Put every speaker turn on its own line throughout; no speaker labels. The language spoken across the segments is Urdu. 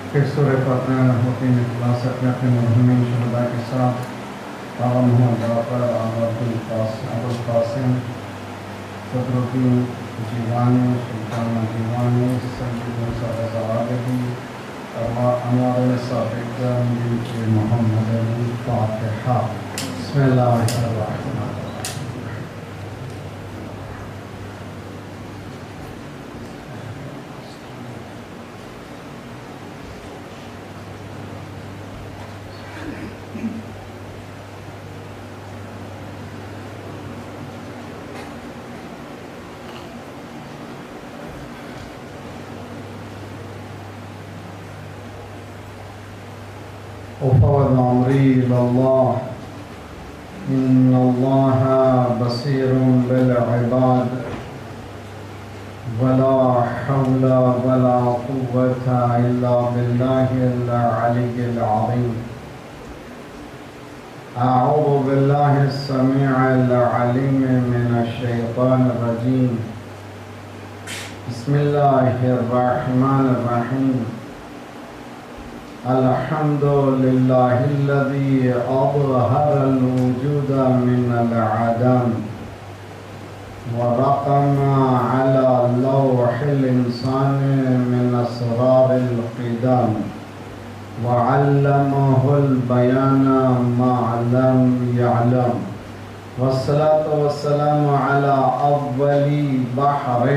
پھر سورہ فاتحہ ہوتی میں اخلاص اپنے اپنے مرحومین شہداء کے ساتھ آغا محمد جعفر، آغا ابوالقاسم، صدر الدین جیلانی، سلطانہ جیلانی، سید موسیٰ رضا عابدی، انوار صادق بنت محمد علی فاتحہ۔ بسم اللہ الرحمن الرحیم۔ وفوض امری الى اللہ ان اللہ بصیر بالعباد ولا حول ولا قوة الا باللہ العلی العظیم۔ اعوذ باللہ السمیع العلیم من الشیطان الرجیم۔ بسم اللہ الرحمن الرحیم۔ الحمد للہ الذی اظہر الوجود من العدم ورقم على لوح الانسان من اسرار القدم وعلمه البیان ما لم يعلم والصلاة والسلام على اول بحر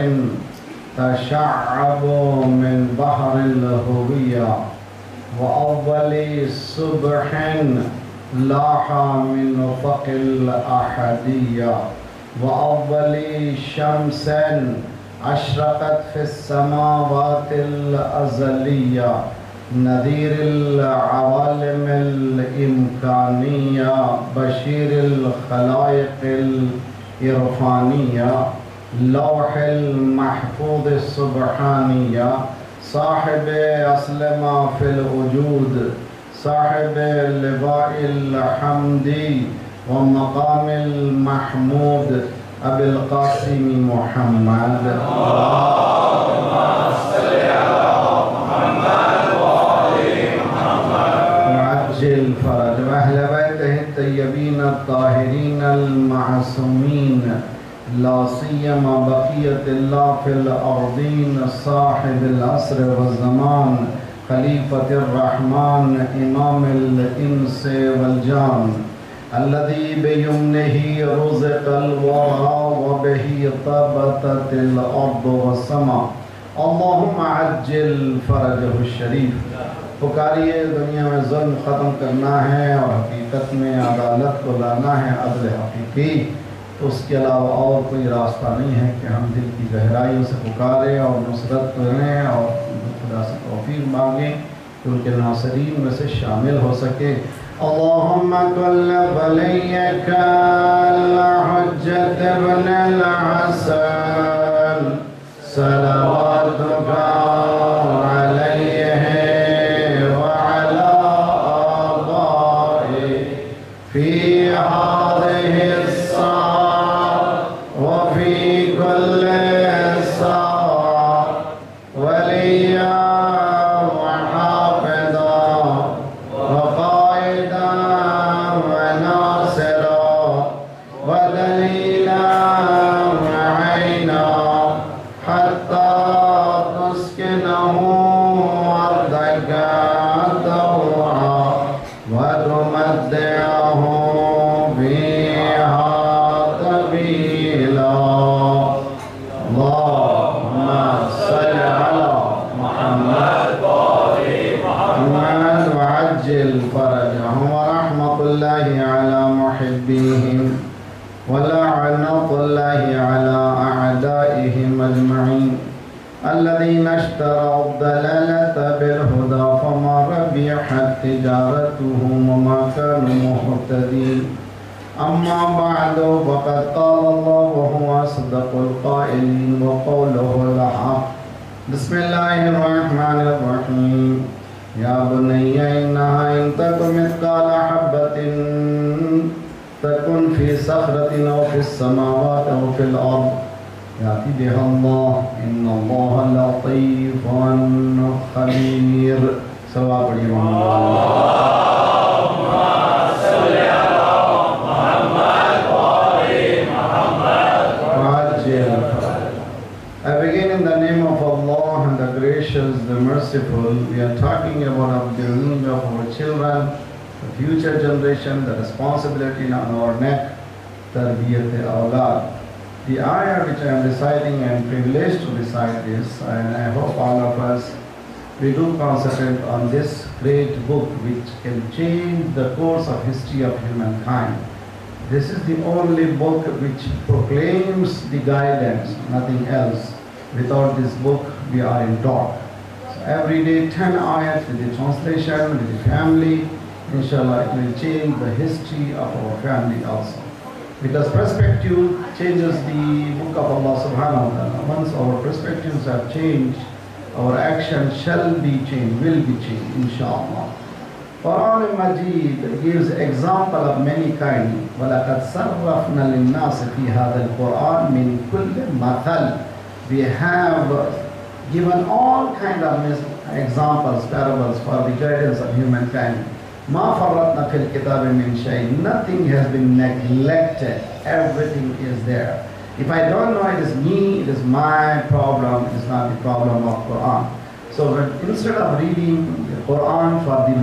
تشعب من بحر الهویہ وأول صبح لاح من افق الأحدية وأول شمس أشرقت في السماوات الأزلية نذير العوالم الإمكانية بشير الخلائق الإرفانية لوح المحفوظ السبحانية صاحب اصل ما فی الوجود صاحب لواء الحمد ومقام المحمود ابی القاسم محمد اللہم صلی علی محمد وآل محمد وعجل فرج واہل بیتہ الطیبین الطاہرین المعصومین لا سیما بقیت اللہ فی الارضین صاحب العصر والزمان خلیفۃ الرحمن امام الانس والجان الذي بیمنہ رزق الورى وبہ طبتت الارض والسماء اللہم عجل فرجہ الشریف۔ پکاریے دنیا میں ظلم ختم کرنا ہے اور حقیقت میں عدالت کو لانا ہے، عدل حقیقی، تو اس کے علاوہ اور کوئی راستہ نہیں ہے کہ ہم دل کی گہرائیوں سے پکاریں اور نصرت کریں اور خدا سے توفیق مانگیں کہ ان کے ناصرین میں سے شامل ہو سکے۔ اللہم کل ولیک الحجۃ ابن الحسن صلواتک علیہ وعلی آبائہ فی هذه الساعة وفي كل ساعة وليا وحافظا وقائدا وناصرا ودليلا وعينا حتى تسكنه أرضك طوعا وتمتعه فيها طويلا اللهم صل على محمد وآل محمد وعجل فرجهم ورحمة الله على محبيهم ولعنة الله على أعدائهم أجمعين الذين اشتروا الضلالة بالهدى فما ربحت تجارتهم وما كانوا مهتدين أما بعد فقد قال الله وهو أصدق القائلين وقوله الحق بسم الله الرحمن الرحيم يا بني إنها إن تك مثقال حبة تكن في صخرة أو في السماوات أو في الأرض يأتي بها الله إن الله لطيف خبير Salawat padiye I begin in the name of Allah and the gracious, the merciful. We are talking about upbringing of our children, the future generation, the responsibility on our neck, tarbiyat awlad. The ayah which I am reciting, I am privileged to recite this, and I hope all of us, we do concentrate on this great book which can change the course of history of humankind. This is the only book which proclaims the guidance, nothing else. Without this book, we are in dark. So every day, 10 ayats with the translation, with the family. Inshallah, it will change the history of our family also. Because perspective changes the book of Allah subhanahu wa ta'ala. Once our perspectives have changed, our action shall be changed, will be changed, inshallah. Quran Majid gives example of many kind. وَلَقَدْ صَرَّفْنَا لِلنَّاسِ فِي هَذَا الْقُرْآنِ مِنْ كُلِّ مَثَلٍ. We have given all kind of examples, parables for the guidance of humankind. مَا فَرَّطْنَا فِي الْكِتَابِ مِنْ شَيْءٍ. Nothing has been neglected. Everything is there. If I don't know, it is me, it is my problem, it is not the problem of Quran. So instead of reading the Quran for the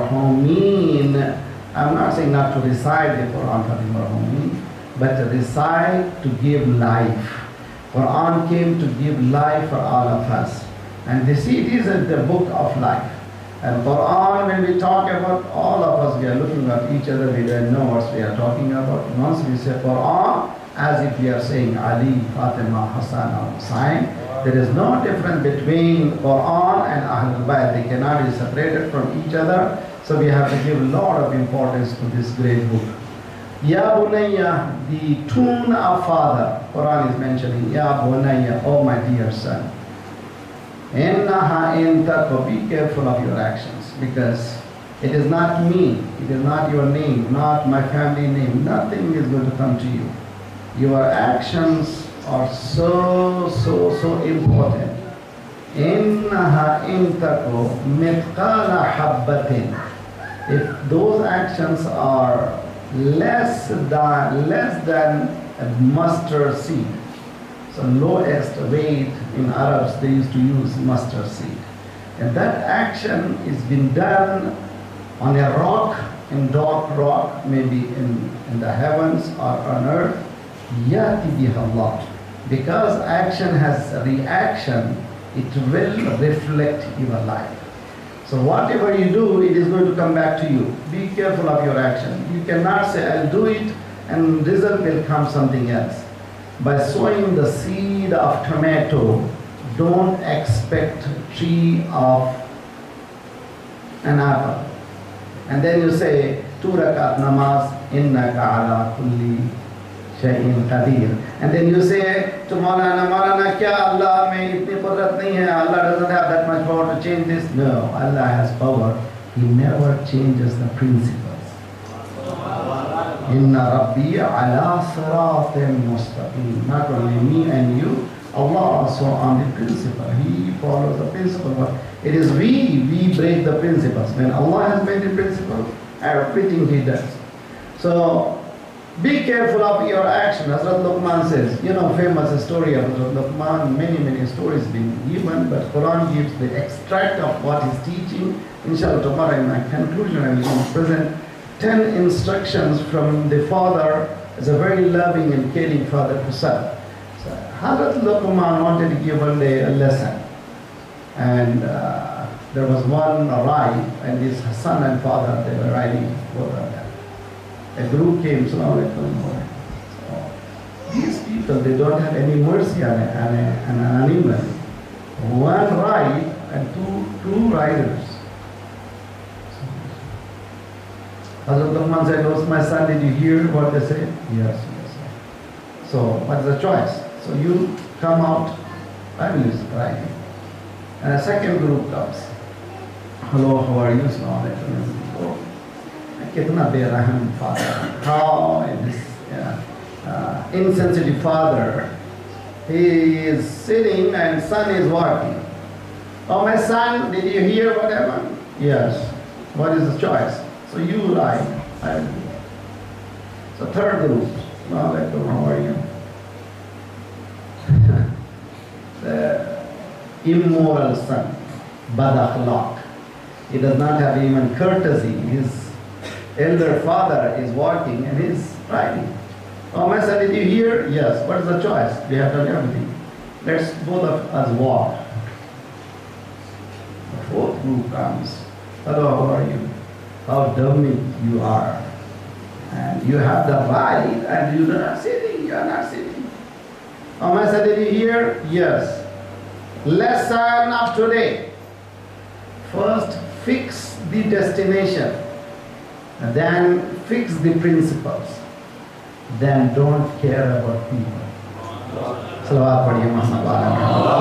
marhumin, I'm not saying not to recite the Quran for the marhumin, but to recite to give life. Quran came to give life for all of us. And they see it is the book of life. And Quran, when we talk about all of us, we are looking at each other, we don't know what we are talking about. Once we say Quran, as if we are saying Ali, Fatima, Hassan or Hussain, there is no difference between Quran and Ahlul Bayt. They cannot be separated from each other. So we have to give a lot of importance to this great book. Ya Bunayya, the tune of father. Quran is mentioning, Ya Bunayya, oh my dear son. Innaha in taqwa, be careful of your actions, because it is not me, it is not your name, not my family name. Nothing is going to come to you. Your actions are so important. Innaha in taqwa mithqala habbatin. If those actions are less than a mustard seed. So lowest weight in Arabs, they used to use mustard seed. And that action is been done on a rock, in dark rock, maybe in the heavens or on earth. Yati biha Allah. Because action has a reaction, it will reflect your life. So whatever you do, it is going to come back to you. Be careful of your action. You cannot say, I'll do it, and result will come something else. By sowing the seed of tomato, don't expect tree of an apple. And then you say, 2 rakat namaz, innaka ala kulli shay'in qadir. And then you say to Maulana, kya Allah mein itni qudrat nahi hai, Allah doesn't have that much power to change this. No, Allah has power. He never changes the principles. Inna Rabbi ala siratin mustaqim. Not only me and you, Allah also on the principle. He follows the principle. But it is we break the principles. When Allah has made the principle, everything He does. So be careful of your action. Hazrat Luqman says, famous story of Hazrat Luqman, many stories being given, but Quran gives the extract of what he's teaching. Inshallah, tomorrow in my conclusion, I will present 10 instructions from the father as a very loving and caring father to son. So Hazrat Luqman wanted to give one day a lesson. And there was one ride, and his son and father, they were riding both of them. A group came, so these people, they don't have any mercy on an animal. One ride and two riders. Hazrat Luqman said, "Oh, my son, did you hear what they said?" Yes. So what's the choice? So you come out, I will use riding. And a second group comes. Hello, how are you? So Kitna beraham father. How this insensitive father. He is sitting and son is walking. Oh, my son, did you hear what happened? Yes. What is the choice? So you like, I will. So third group. Assalamualaikum, how are you? The immoral son, bad akhlaq. He does not have even courtesy. His elder father is walking and he's riding. Oh, Master, did you hear? Yes. What is the choice? We have done everything. Let's both of us walk. The fourth group comes. Hello, how are you? How dummy you are. And you have the right and you are not sitting. You are not sitting. Oh, Master, did you hear? Yes. Lesson of today. First, fix the destination. Then fix the principles. Then don't care about people. Salawat padhiye Muhammad wa ala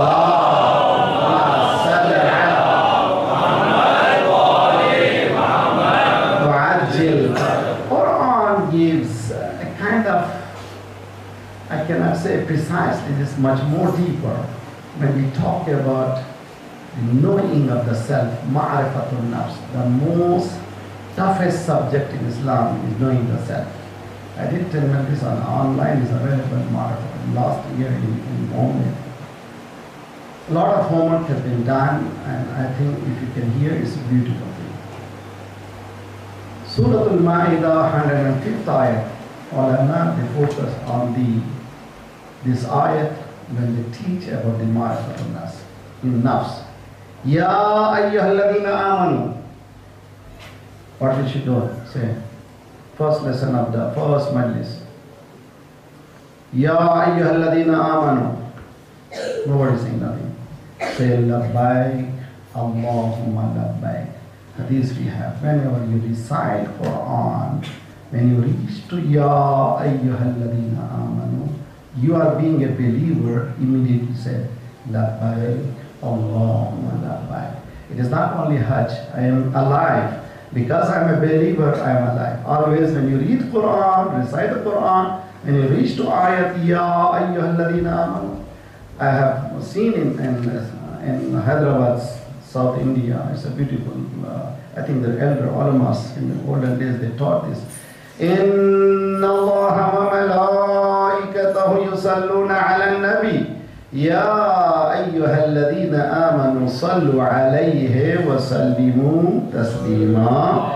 Muhammad. Quran gives a kind of, I cannot say precisely, this much more deeper when we talk about the knowing of the self, ma'rifatun nafs. The most toughest subject in Islam is knowing the self. I did tell you this online is available last year in Bombay. A lot of homework has been done, and I think if you can hear, it's a beautiful thing. Surah Al-Ma'idah, 105th ayat. Ulama, they focus on this ayat when they teach about the ma'rifatun nafs. In nafs. Ya ayyuhalladhina amanu. What we should do? Say. First lesson of the first majlis. Ya ayyuhalladhina amanu. Nobody saying nothing. Say labbaik, Allahumma labbaik. Hadith we have. Whenever you recite Quran, when you reach to Ya ayyuhalladhina amanu, you are being a believer, immediately say labbaik, Allahumma labbaik. It is not only Hajj, I am alive. Because I am a believer, I am alive. Always when you read Quran, recite the Quran, when you reach to ayat, Ya ayyuhalladhina amanu. I have seen in Hyderabad, South India, it's a beautiful, I think the elder ulamas in the olden days, they taught this. Inna Allaha wa malaikatahu yusalluna ala nabi. Ya ayyuhalladhina amanu sallu alayhi wa sallimu taslima.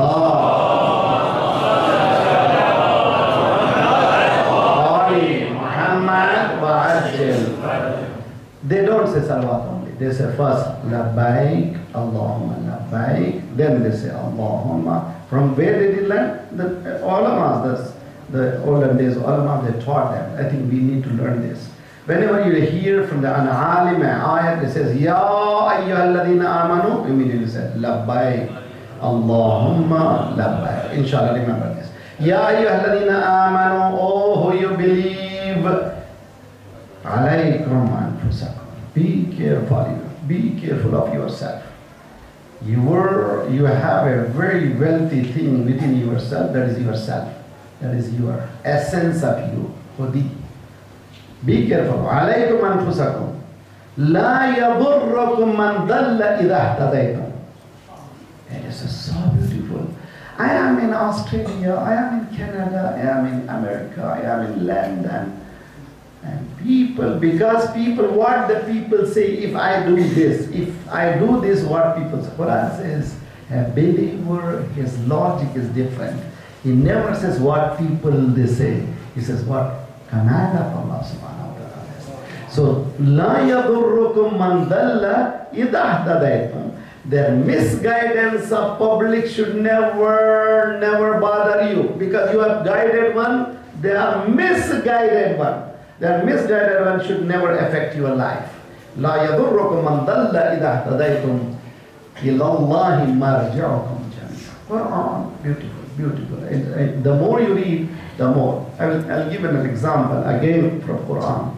Muhammad wa ajil. They don't say salawat only. They say first labbaik, Allahumma labbaik. Then they say Allahumma. From where did they learn? The ulamas, the olden days ulamas, they taught them. I think we need to learn this. Whenever you hear from the alim ayat, it says, Ya ayyuhalladhina amanu, immediately say, labbaik, Allahumma labbaik. Inshallah, remember this. Ya ayyuhalladhina amanu, oh who you believe, alaykum anfusakum. Be careful of yourself. You have a very wealthy thing within yourself, that is yourself. That is your essence of you, Khudi. Be careful. Alaykum anfusakum. La yadurrakum man dalla idha ihtadaytum. It is so beautiful. I am in Australia, I am in Canada, I am in America, I am in London. And because what the people say, if I do this, what people say. Quran says, a believer, his logic is different. He never says what people they say. He says what command of Allah subhanahu wa ta'ala. So, la yadurrukum man dalla idha ihtadaytum. Their misguidance of public should never bother you, because you are guided one, they are misguided one. Their misguided one should never affect your life. La yadurrukum man dalla idha ihtadaytum ilallahi marji'ukum jami'an. Quran, beautiful. The more you read, the more. I'll give an example again from Quran.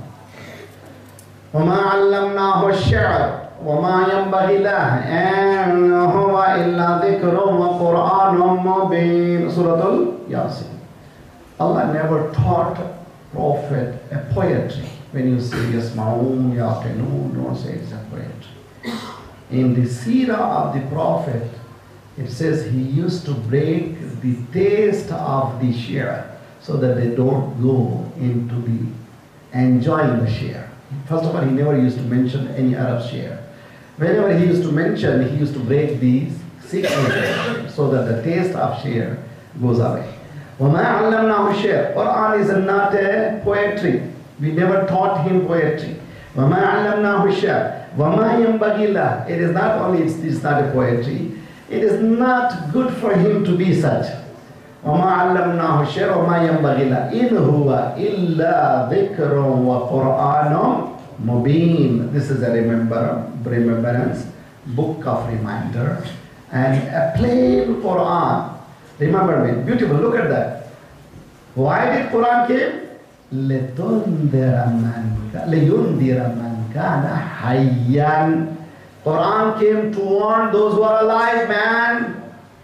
وَمَا عَلَّمْنَاهُ الشِّعْرَ وَمَا يَنْبَغِي لَهُ إِنْ هُوَ إِلَّا ذِكْرٌ وَقُرْآنٌ مُبِينٌ Surah Al-Yasin. Allah never taught Prophet a poetry. When you say Yasma'un, Ya Afternoon, don't say it's a poetry. In the seerah of the Prophet, it says he used to break the taste of the share so that they don't go into the enjoying the share. First of all, he never used to mention any Arab share. Whenever he used to mention, he used to break these secrets so that the taste of share goes away. وَمَا عَلَّمْنَاهُ الشِّعْرَ. Quran is not a poetry. We never taught him poetry. وَمَا عَلَّمْنَاهُ الشِّعْرَ وَمَا يَنْبَغِي لَهُ. It is not only, it's not a poetry, it is not good for him to be such. وَمَا عَلَّمْنَاهُ الشِّعْرَ وَمَا يَنْبَغِي لَهُ إِنْ هُوَ إِلَّا ذِكْرٌ وَقُرْآنٌ مُبِينٌ. This is a remembrance, book of reminder, and a plain Quran. Remember me, beautiful, look at that. Why did Quran came? لِيُنْذِرَ مَنْ كَانَ حَيًّا. Quran came to warn those who are alive, man.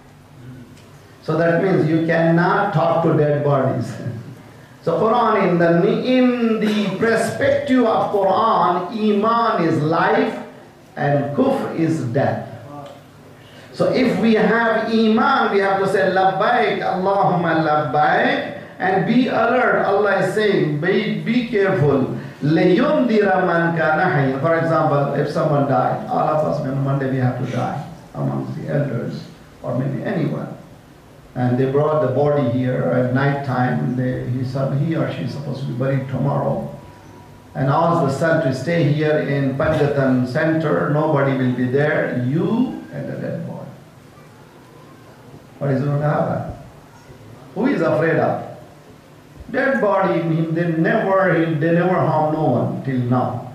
So that means you cannot talk to dead bodies. So Quran, in the perspective of Quran, Iman is life and Kufr is death. So if we have Iman, we have to say Labbaik, Allahumma Labbaik, and be alert. Allah is saying, be careful. لَيُنْذِرَ مَنْ كَانَ حَيًّا. For example, if someone died, all of us, one day we have to die amongst the elders, or maybe anyone. And they brought the body here at night time. He or she is supposed to be buried tomorrow. And asked the son to stay here in Panjatan Center. Nobody will be there. You and the dead body. What is going to happen? Who is afraid of? Dead body, they never harm no one till now.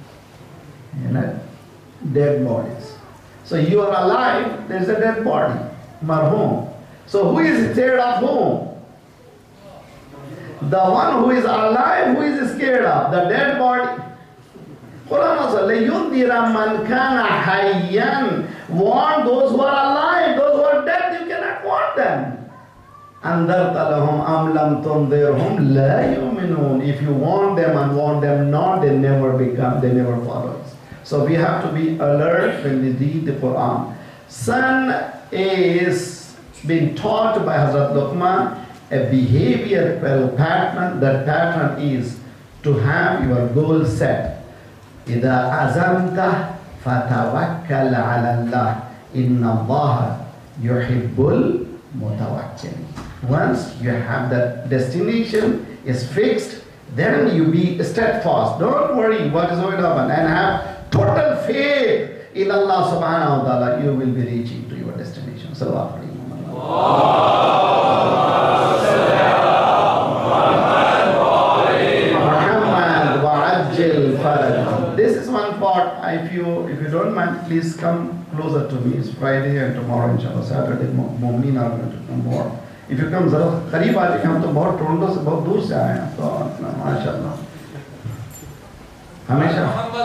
You know, dead bodies. So you are alive, there's a dead body, marhum. So who is scared of whom? The one who is alive, who is scared of? The dead body. Quran also, لَيُنْذِرَ مَنْ كَانَ حَيًّا. Warn those who are alive, those who are dead, you cannot warn them. أَنذَرْتَ لَهُمْ أَمْ لَمْ تُنْذِرْهُمْ لَا يُؤْمِنُونَ. If you warn them and warn them not, they never follow it. So we have to be alert when we read the Quran. Son is being taught by Hazrat Luqman a behavioral pattern. That pattern is to have your goal set. إِذَا أَزَمْتَ فَتَوَكَّلْ عَلَى اللَّهِ إِنَّ اللَّهَ يُحِبُّ الْمُتَوَكِّلِينَ. Once you have that destination is fixed, then you be steadfast. Don't worry what is going to happen, and have total faith in Allah subhanahu wa ta'ala. You will be reaching to your destination. Sallallahu alaihi wasallam. This is one part. If you don't mind, please come closer to me. It's Friday and tomorrow, inshallah, Saturday, Mu'min are going to come more. If you come जरा करीब आ जाइए, हम तो बहुत टोरंटो से बहुत दूर से आए हैं, तो माशाल्लाह हमेशा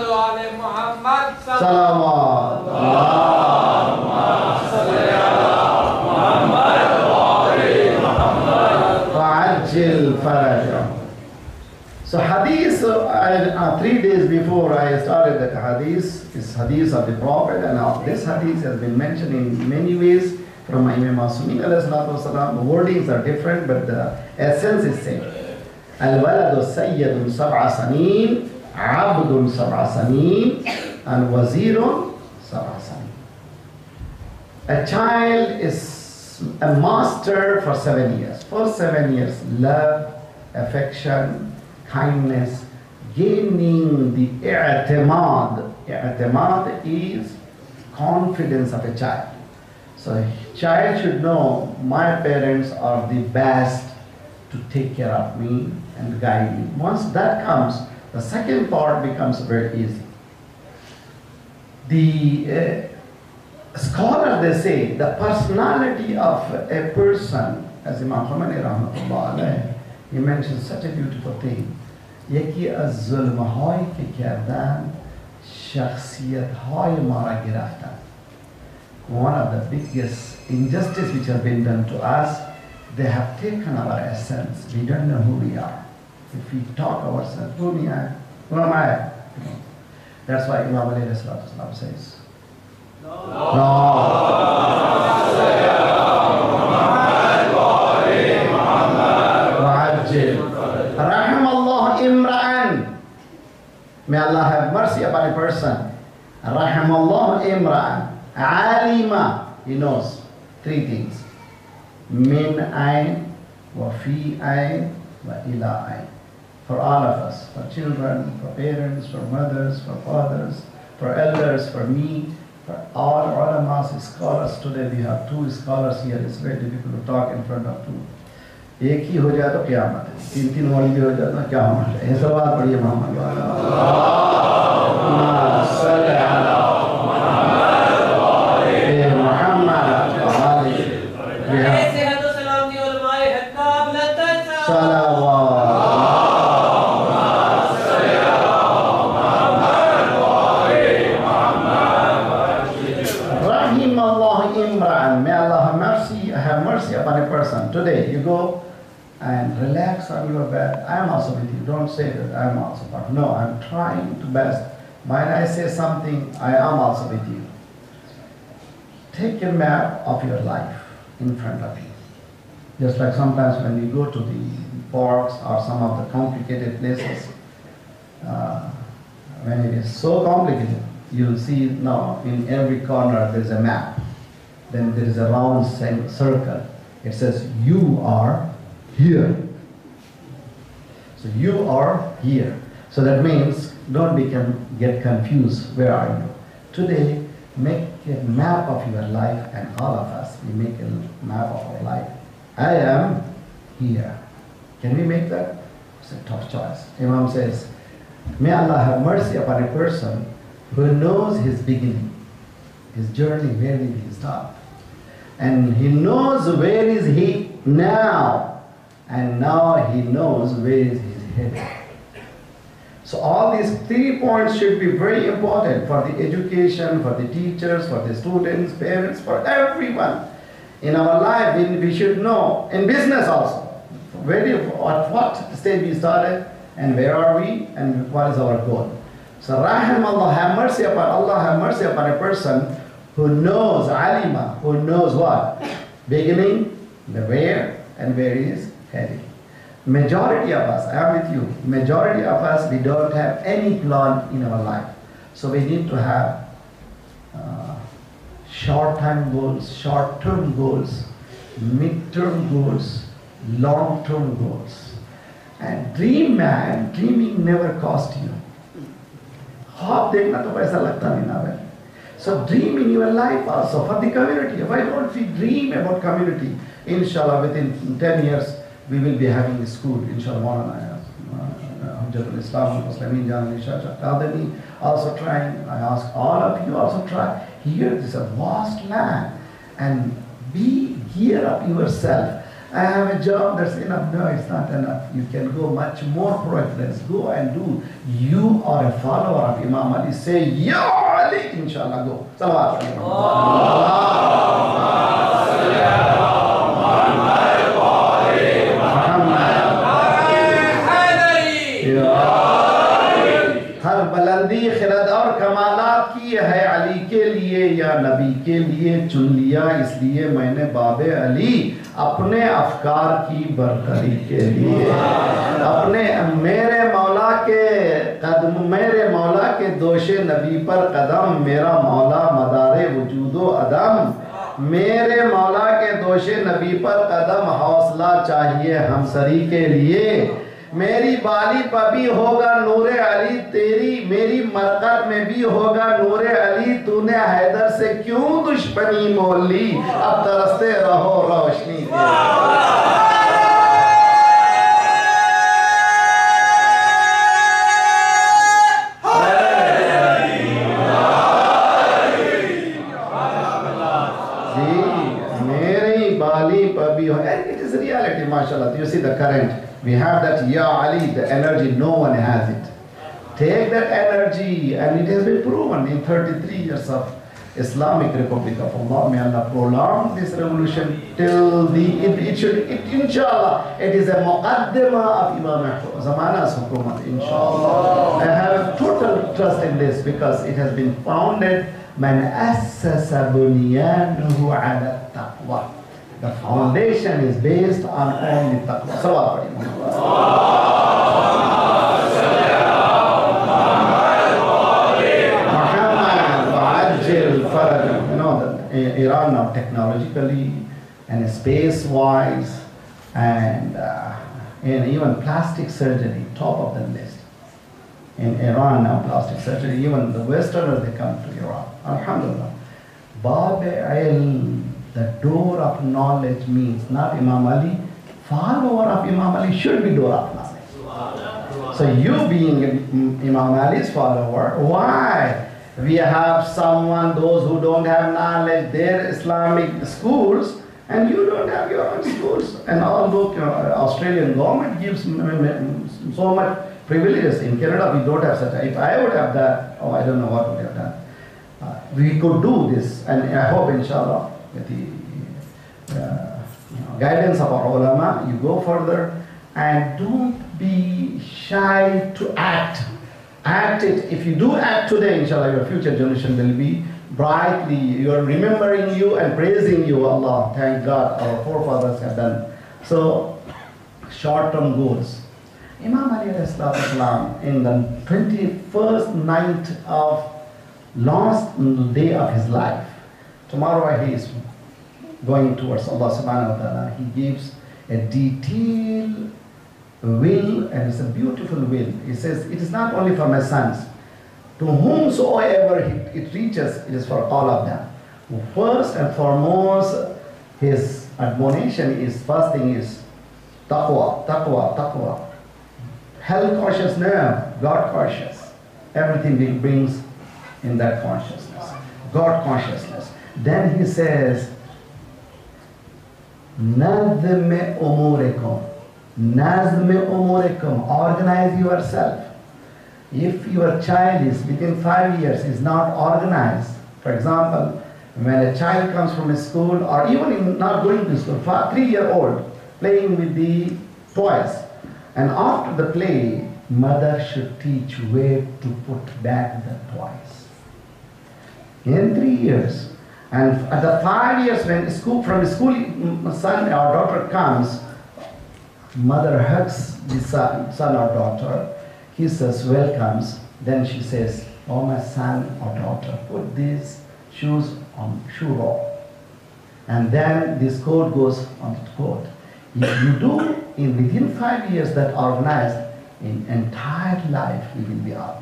सलावत. So hadith, 3 days before I started that hadith, is hadith of the Prophet, and this hadith has been mentioned in many ways from Imam Masumi alayhi salatu wasalam. The wordings are different, but the essence is same. Al-waladu sayyidun sab'a sanin, abdun sab'a sanin, and wazirun sab'a sanin. A child is a master for 7 years. For 7 years, love, affection, kindness, gaining the i'timad. I'timad is confidence of a child. So a child should know my parents are the best to take care of me and guide me. Once that comes, the second part becomes very easy. The scholars, they say, the personality of a person, as Imam Khomeini rahmatullah alayhi, he mentions such a beautiful thing. یکی از ظلم‌هایی که کردن شخصیت‌های ما را گرفتن. One of the biggest injustice which have been done to us, they have taken our essence. We don't know who we are. If we talk ourselves, who am I? That's why Imam alayhi salatu wasalam says, person. Rahimallah imra'an. Alima, he knows three things. Min ayn, wa fi ayn, wa ila ayn. For all of us, for children, for parents, for mothers, for fathers, for elders, for me, for all ulamas, scholars. Today we have two scholars here. It's very difficult to talk in front of two. एक ही हो जाए तो क़यामत है, तीन तीन वाली भी हो जाए तो क्या होना चाहिए? ये सवाल पढ़िए Mohammad have mercy upon a person. Today you go and relax on your bed. I am also with you. Don't say that I am also part. No, I am trying to best. When I say something, I am also with you. Take a map of your life in front of you. Just like sometimes when you go to the parks or some of the complicated places, when it is so complicated, you'll see now in every corner there is a map. Then there is a round circle. It says, you are here. So you are here. So that means don't get confused. Where are you? Today, make a map of your life, and all of us, we make a map of our life. I am here. Can we make that? It's a tough choice. Imam says, may Allah have mercy upon a person who knows his beginning, his journey, where did he start? And he knows where is he now, and now he knows where is his headed. So all these 3 points should be very important for the education, for the teachers, for the students, parents, for everyone. In our life, we should know, in business also, at what stage we started, and where are we, and what is our goal. So Rahim Allah, have mercy upon Allah, have mercy upon a person who knows, alima, who knows what? Beginning, the where, and where he is heading. Majority of us, I am with you, majority of us, we don't have any plan in our life. So we need to have short-term goals, short-term goals, mid-term goals, long-term goals. And dream, man, dreaming never cost you. Khwab dekhna to paisa lagta nahi na bhai. So dream in your life also for the community. Why don't we dream about community? Inshallah, within 10 years, we will be having a school. Inshallah, Hujjatul Islam, Muslimin, Jan Nisha Qadani also trying. I ask all of you also try. Here, this is a vast land, and gear up yourself. I have a job, that's enough. No, it's not enough. You can go much more progress. Go and do. You are a follower of Imam Ali. Say, Ya Ali, inshallah, go. Salawat. हर बुलंदी खिरद और कमालात की है अली के लिए या नबी के लिए चुन लिया, इसलिए मैंने बाबे अली अपने अफकार की बरकरी के लिए अपने मेरे मौला के दोषे नबी पर कदम, मेरा मौला मदारे वजूदो अदम, मेरे मौला के दोषे नबी पर कदम, हौसला चाहिए हमसरी के लिए, मेरी बाली पर भी होगा नूरे अली तेरी, मेरी मरकत में भी होगा नूरे अली, तूने हैदर से क्यों दुश्मनी मोल ली, अब तरसते रहो रोशनी मेरी बाली पर भी हो. It is reality, mashallah. You see the current. We have that Ya Ali, the energy, no one has it. Take that energy, and it has been proven in 33 years of Islamic Republic of Allah. May Allah prolong this revolution till inshallah, it is a muqaddimah of Imam Zamana's hukumat, inshallah. I have total trust in this because it has been founded, Man assasa bunyanuhu ala taqwa. The foundation is based on only taqwa. Salawat. faraj. You know, Iran now technologically and space-wise and even plastic surgery, top of the list. In Iran now, plastic surgery, even the Westerners, they come to Iran. Alhamdulillah. Bab ilm, the door of knowledge means not Imam Ali. Follower of Imam Ali should be door of knowledge. So you being Imam Ali's follower, why? We have someone, those who don't have knowledge, their Islamic schools, and you don't have your own schools. And although Australian government gives so much privileges, in Canada we don't have such. If I would have that, oh, I don't know what would have done. We could do this, and I hope, inshallah, with the guidance of our ulama, you go further and don't be shy to act. Act it. If you do act today, inshallah, your future generation will be brightly. You are remembering you and praising you, Allah. Thank God, our forefathers have done. So, short-term goals. Imam Ali Islam, in the 21st night of last day of his life, tomorrow he is going towards Allah subhanahu wa ta'ala. He gives a detailed will, and it's a beautiful will. He says, it is not only for my sons. To whomsoever it reaches, it is for all of them. First and foremost, his admonition is, first thing is taqwa, taqwa, taqwa. Hell cautious, no, God cautious. Everything he brings in that consciousness, God consciousness. Then he says, Nazme umurikum. Nazme umurikum. Organize yourself. If your child is within 5 years is not organized, for example, when a child comes from a school or even in not going to school, 3-year-old playing with the toys, and after the play, mother should teach where to put back the toys. In 3 years, and at the 5 years when from school son or daughter comes, mother hugs the son or daughter, he says welcomes, then she says, oh my son or daughter, put these shoes on shoe rack. And then this coat goes on the coat. If you do within 5 years that organized, in entire life you will be organized.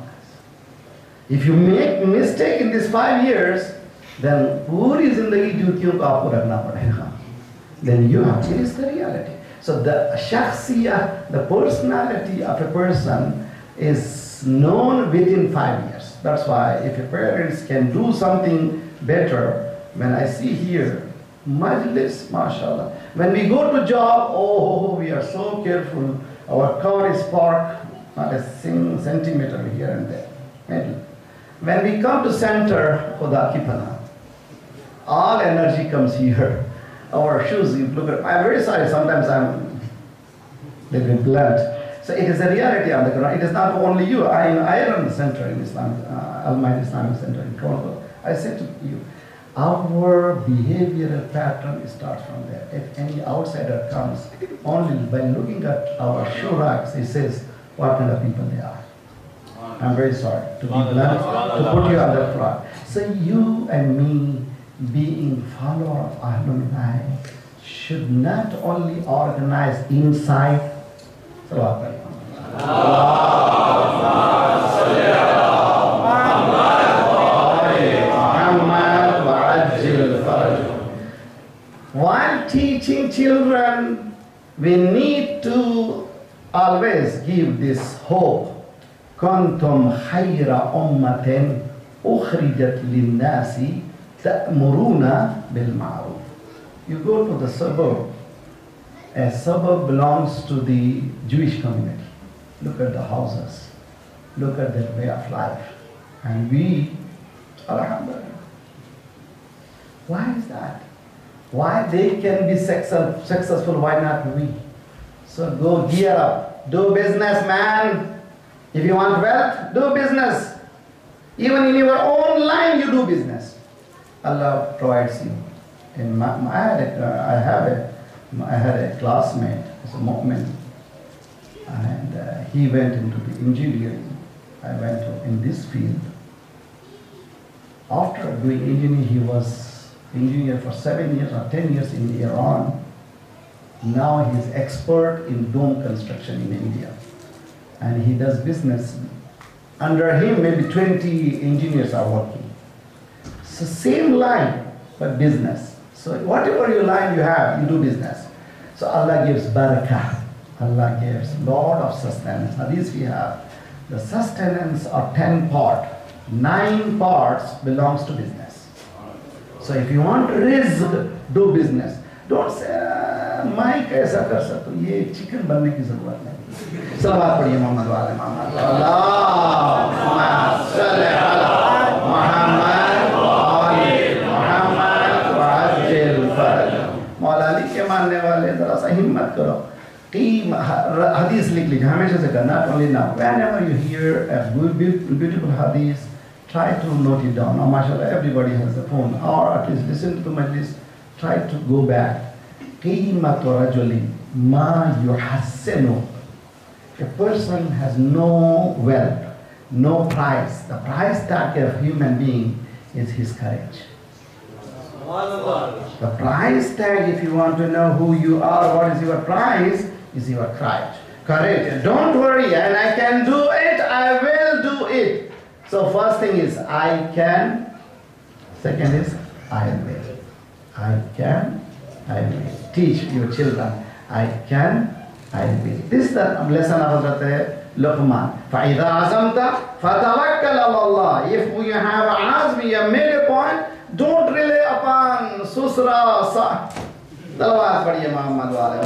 If you make mistake in these 5 years, then puri zindagi jutiyon ko aapko rakhna padega. Then you have, it is the reality. So the shakhsiyah, the personality of a person is known within 5 years. That's why if your parents can do something better, when I see here, majlis, mashallah. When we go to job, oh, we are so careful. Our car is parked not a centimeter here and there. When we come to center, Khuda ki pana, all energy comes here. Our shoes, you look at, I'm very sorry, sometimes I'm a little bit blunt. So it is a reality on the ground. It is not only you. I run the center in Islam, Al-Maid Islamic Center in Toronto. I said to you, our behavioral pattern starts from there. If any outsider comes, only by looking at our shoe racks, he says what kind of people they are. I'm very sorry to be blunt, to put you on that front. So you and me, being follower of Ahlul Bayt, should not only organize inside. While teaching children, we need to always give this hope. كنتم خير أمة أخرجت للناس تأمرون بالمعروف. You go to the suburb. A suburb belongs to the Jewish community. Look at the houses. Look at their way of life. And we, alhamdulillah. Why is that? Why they can be successful, why not we? So go gear up. Do business, man. If you want wealth, do business. Even in your own line, you do business. Allah provides you. I had a classmate, as a mu'min, and he went into the engineering. I went in this field.
after doing engineering, he was engineer for 7 years or 10 years in Iran. Now he is expert in dome construction in India, and he does business. Under him, maybe 20 engineers are working. So same line, but business. So whatever your line you have, you do business. So Allah gives barakah. Allah gives lot of sustenance. Now these we have. The sustenance are 10 parts. 9 parts belongs to business. So if you want rizq, do business. Don't say, मैं कैसा कर सकता हूँ, ये चिकन बनने की जरूरत नहीं. सलावत पढ़िए मोहम्मद वाले मोहम्मद. अल्लाहुम्मा सल्ली अला मुहम्मद वाले मुहम्मद वअज्जिल फरज. मौला अली के मानने वाले जरा सा हिम्मत करो. hadith लिख लीजिए हमेशा से करना. Not only now, whenever you hear a beautiful hadith, try to note it down. Now mashallah everybody has a phone, or at least listen to the majlis. Try to go back. قيمة رجل ما يحسنه. A person has no wealth, no price. The price tag of human being is his courage. The price tag, if you want to know who you are, what is your price, is your courage. Courage. Don't worry, and I can do it, I will do it. So first thing is, I can. Second is, I will. I can, I will. Teach your children, I can, I will. This is the lesson of Hazrat Luqman. فَإِذَا عَزَمْتَ فَتَوَكَّلْ عَلَى اللَّهِ. If you have azm, you made a point, don't rely upon susra. Salawat padhiye Muhammad wale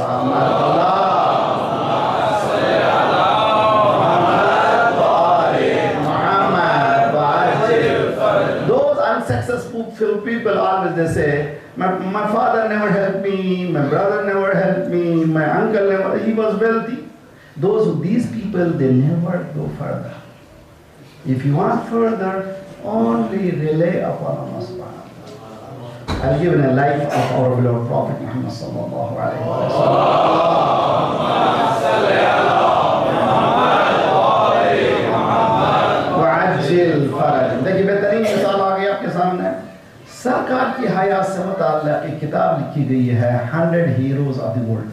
Muhammad. Those unsuccessful people always they say, my father never helped me, my brother never helped me, my uncle never, he was wealthy. These people, they never go further. If you want further, only rely upon Allah subhanahu wa ta'ala. I'll give a life of our beloved Prophet Muhammad sallallahu alayhi wa sallam. देखिए बेहतरीन मिसाल आ गई आपके सामने. सरकार की हयात से मुताल्लिक़ एक किताब लिखी गई है 100 heroes of the world.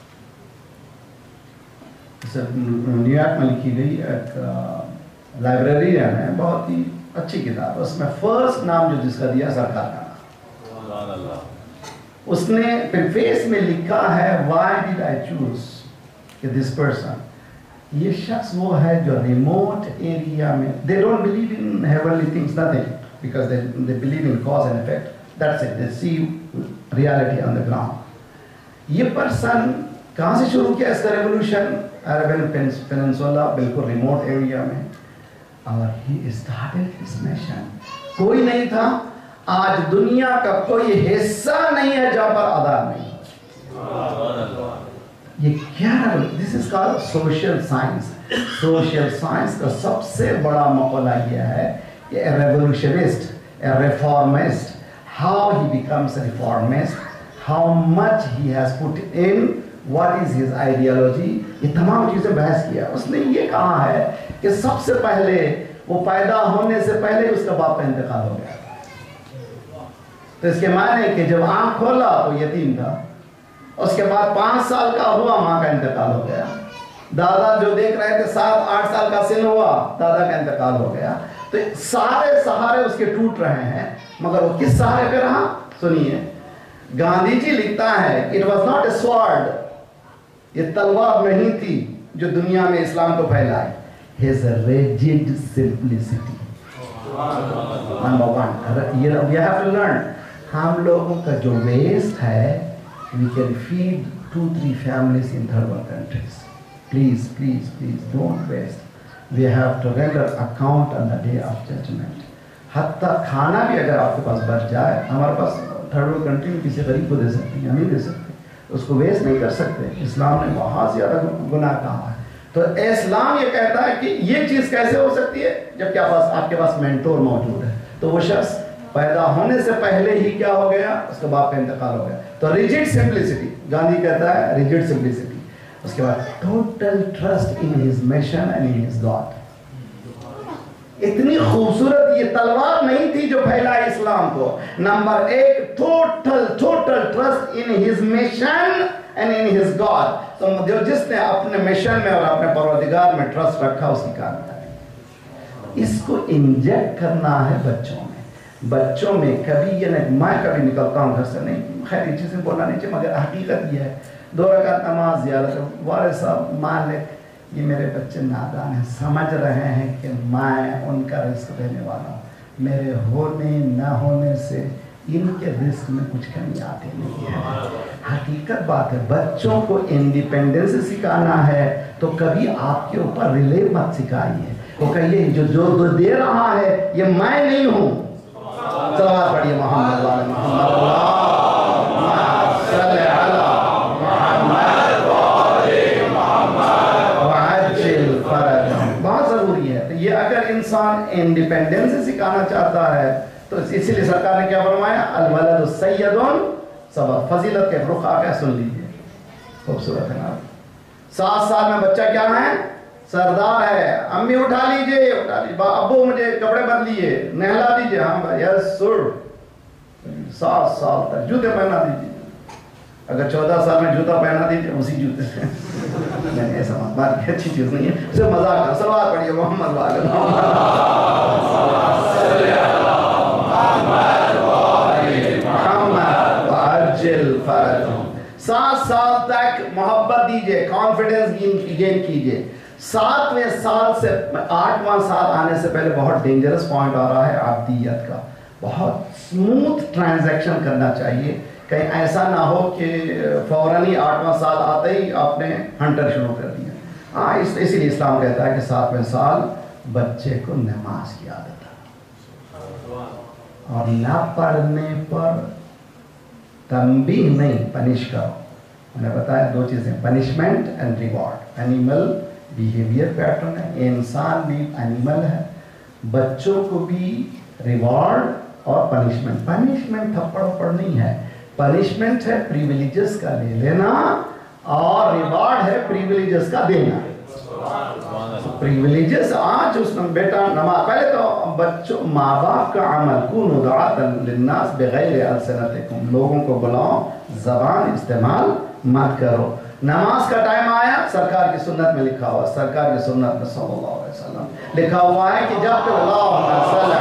New York में लिखी गई एक लाइब्रेरियन है, बहुत ही अच्छी किताब. उसमें फर्स्ट नाम जो जिसका दिया सरकार का नाम. उसने प्रीफेस में लिखा है why did I choose this person. ये शख्स वो है जो रिमोट एरिया में, they don't believe in heavenly things, nothing, because they believe in cause and effect. That's it. They see reality on the ground. ये पर्सन कहाँ से शुरू किया इसका रेवोल्यूशन? अरबियन पेनिनसुला, बिल्कुल रिमोट एरिया में. और he started his mission. कोई नहीं था. आज दुनिया का कोई हिस्सा नहीं है जहाँ पर आधार नहीं. ये क्या है? This is called social science. Social science का सबसे बड़ा मकला यह है कि a revolutionist, a reformist, how he becomes a reformist, how much he has put in, what is his ideology, ये तमाम चीज़ें बहस किया. उसने ये कहा है कि सबसे पहले वो पैदा होने से पहले उसका बाप का इंतकाल हो गया. तो इसके माने कि जब आँख खोला तो यतीम था. उसके बाद 5 साल का हुआ, माँ का इंतकाल हो गया. दादा जो देख रहे थे 7-8 साल का सिन हुआ, दादा का इंतकाल हो गया. तो सारे सहारे उसके टूट रहे हैं, मगर वो किस सहारे पे रहा? सुनिए, गांधी जी लिखता है, it was not a sword, ये तलवार नहीं थी जो दुनिया में इस्लाम को फैलाई. His rigid simplicity. Number 1, we have to learn. हम लोगों का जो वेस्ट है, we can feed 2-3 families in third world countries. Please, please, please don't waste. We have to render account on the day of judgment. हत्ता खाना भी अगर आपके पास बच जाए, हमारे पास थर्ड वर्ल्ड कंट्री में किसी गरीब को दे सकते हैं, हम नहीं दे सकते, उसको वेस्ट नहीं कर सकते. इस्लाम ने बहुत ज़्यादा गुनाह कहा है. तो इस्लाम ये कहता है कि ये चीज़ कैसे हो सकती है जबकि आपके पास मेंटोर मौजूद है. तो वो शख्स पैदा होने से पहले ही क्या हो गया? उसके बाप का इंतकाल हो गया. तो रिजिड सिंपलिसिटी, गांधी कहता है रिजिड सिंपलिसिटी. उसके बाद total trust in his mission and in his God. اتنی خوبصورت یہ تلوار نہیں تھی جو پھیلائی اسلام کو. نمبر ایک total trust in his mission and in his God. تو جس نے اپنے مشن میں اور اپنے پروردگار میں ٹرسٹ رکھا اس کی کامیابی. اس کو انجیکٹ کرنا ہے بچوں میں. کبھی یہ نہیں میں کبھی نکلتا ہوں گھر سے, نہیں خیر یہ چیزیں بولنا نہیں چاہیے, مگر حقیقت یہ ہے 2 رکعت نماز زیارت. والد صاحب مالک یہ میرے بچے نادان ہیں, سمجھ رہے ہیں کہ میں ان کا رزق دینے والا ہوں, میرے ہونے نہ ہونے سے ان کے رزق میں کچھ کمی آتی نہیں ہے. حقیقت بات ہے, بچوں کو انڈیپینڈنس سکھانا ہے تو کبھی آپ کے اوپر ریلے مت سکھائیے. وہ کہیے جو دے رہا ہے یہ میں نہیں ہوں. صلوات پڑھیے محمد والے محمد اللہم صلی علی محمد وآل محمد وعجل فرجہم. بہت ضروری ہے. یہ اگر انسان انڈیپینڈنس سکھانا چاہتا ہے تو اسی لیے سرکار نے کیا فرمایا, الولد سید سبب. فضیلت کے رخ آگے سن لیجیے, خوبصورت ہے نا. 7 سال میں بچہ کیا ہے, سردار ہے. امی اٹھا لیجئے, ابو مجھے کپڑے بدلیے, نہلا دیجئے. ہاں بھائی یس سر. 7 سال تک جوتے پہنا دیجئے. اگر 14 سال میں جوتا پہنا دیجئے اسی جوتے سے. نہیں ایسا بات کی اچھی چیز نہیں ہے, اسے مذاق کر. صلوات پڑھیے محمد والے محمد وعجل فرجہم. 7 سال تک محبت دیجئے, کانفیڈنس گین کیجئے. 7ویں سال سے 8واں سال آنے سے پہلے بہت ڈینجرس پوائنٹ آ رہا ہے عبدیت کا. بہت سموتھ ٹرانزیکشن کرنا چاہیے, کہیں ایسا نہ ہو کہ فوراً ہی 8واں سال آتے ہی آپ نے ہنٹر شروع کر دیا. ہاں اسی لیے اسلام کہتا ہے کہ 7ویں سال بچے کو نماز کی عادت ہے, اور نہ پڑھنے پر تنبیہ نہیں, پنش کرو. میں نے بتایا 2 چیزیں, punishment and reward. Animal behaviour pattern ہے, انسان بھی اینیمل ہے. بچوں کو بھی ریوارڈ اور پنشمنٹ. پنشمنٹ تھپڑ نہیں ہے, پنشمنٹ ہے پریویلیجز کا لے لینا, اور ریوارڈ ہے پریویلیجز کا دینا. پریویلیجز آج اس میں بیٹا نماز, پہلے تو بچوں ماں باپ کا عمل کونوا دعاۃ للناس بغیر السنتکم, لوگوں کو بلاؤ, زبان استعمال مت کرو. نماز کا ٹائم آیا, سرکار کی سنت میں لکھا ہوا, سرکار کی سنت میں صلی اللہ علیہ وسلم لکھا ہوا ہے کہ جب تک اللہم صلی